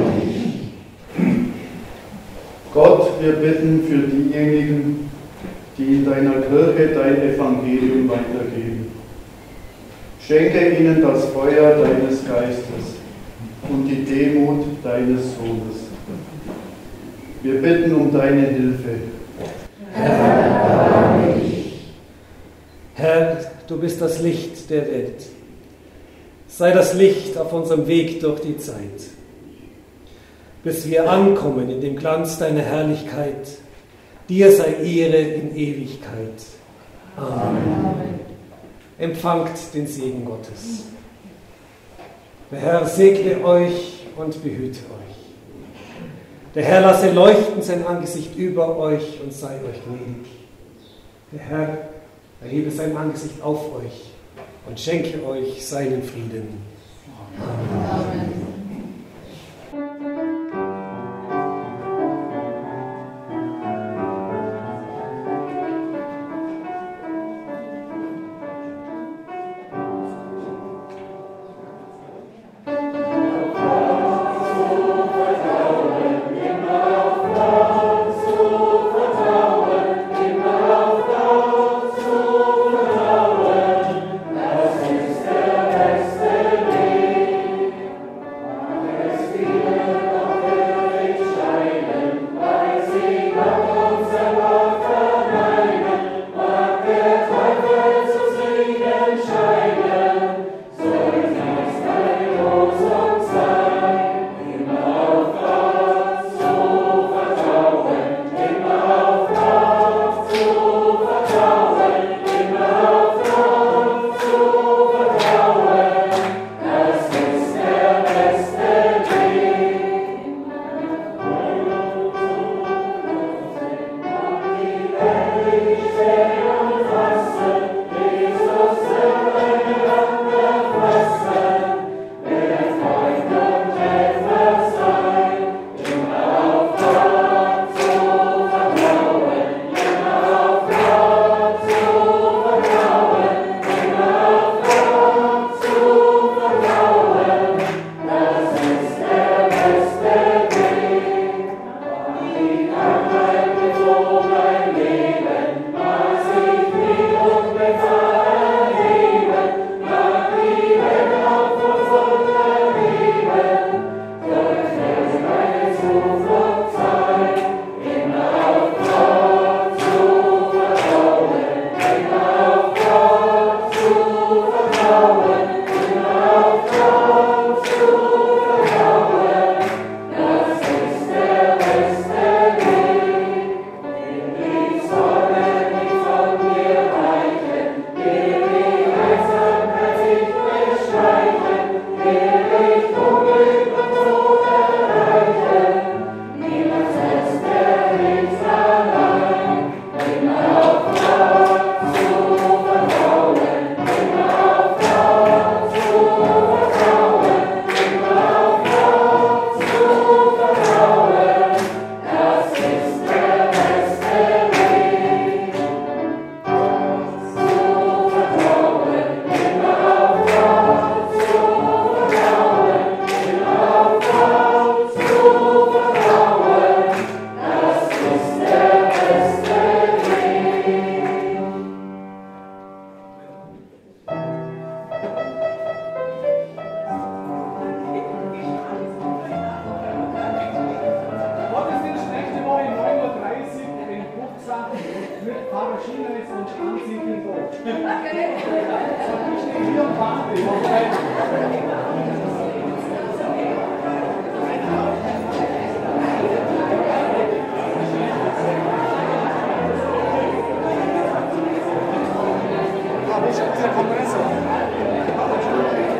Gott, wir bitten für diejenigen, die in deiner Kirche dein Evangelium weitergeben. Schenke ihnen das Feuer deines Geistes und die Demut deines Sohnes. Wir bitten um deine Hilfe. Herr. Herr, du bist das Licht der Welt. Sei das Licht auf unserem Weg durch die Zeit, bis wir ankommen in dem Glanz deiner Herrlichkeit. Dir sei Ehre in Ewigkeit. Amen. Amen. Empfangt den Segen Gottes. Der Herr segne euch und behüte euch. Der Herr lasse leuchten sein Angesicht über euch und sei euch gnädig. Der Herr erhebe sein Angesicht auf euch und schenke euch seinen Frieden. Amen. Amen.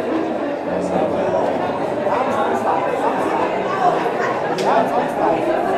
Ja, sonst was.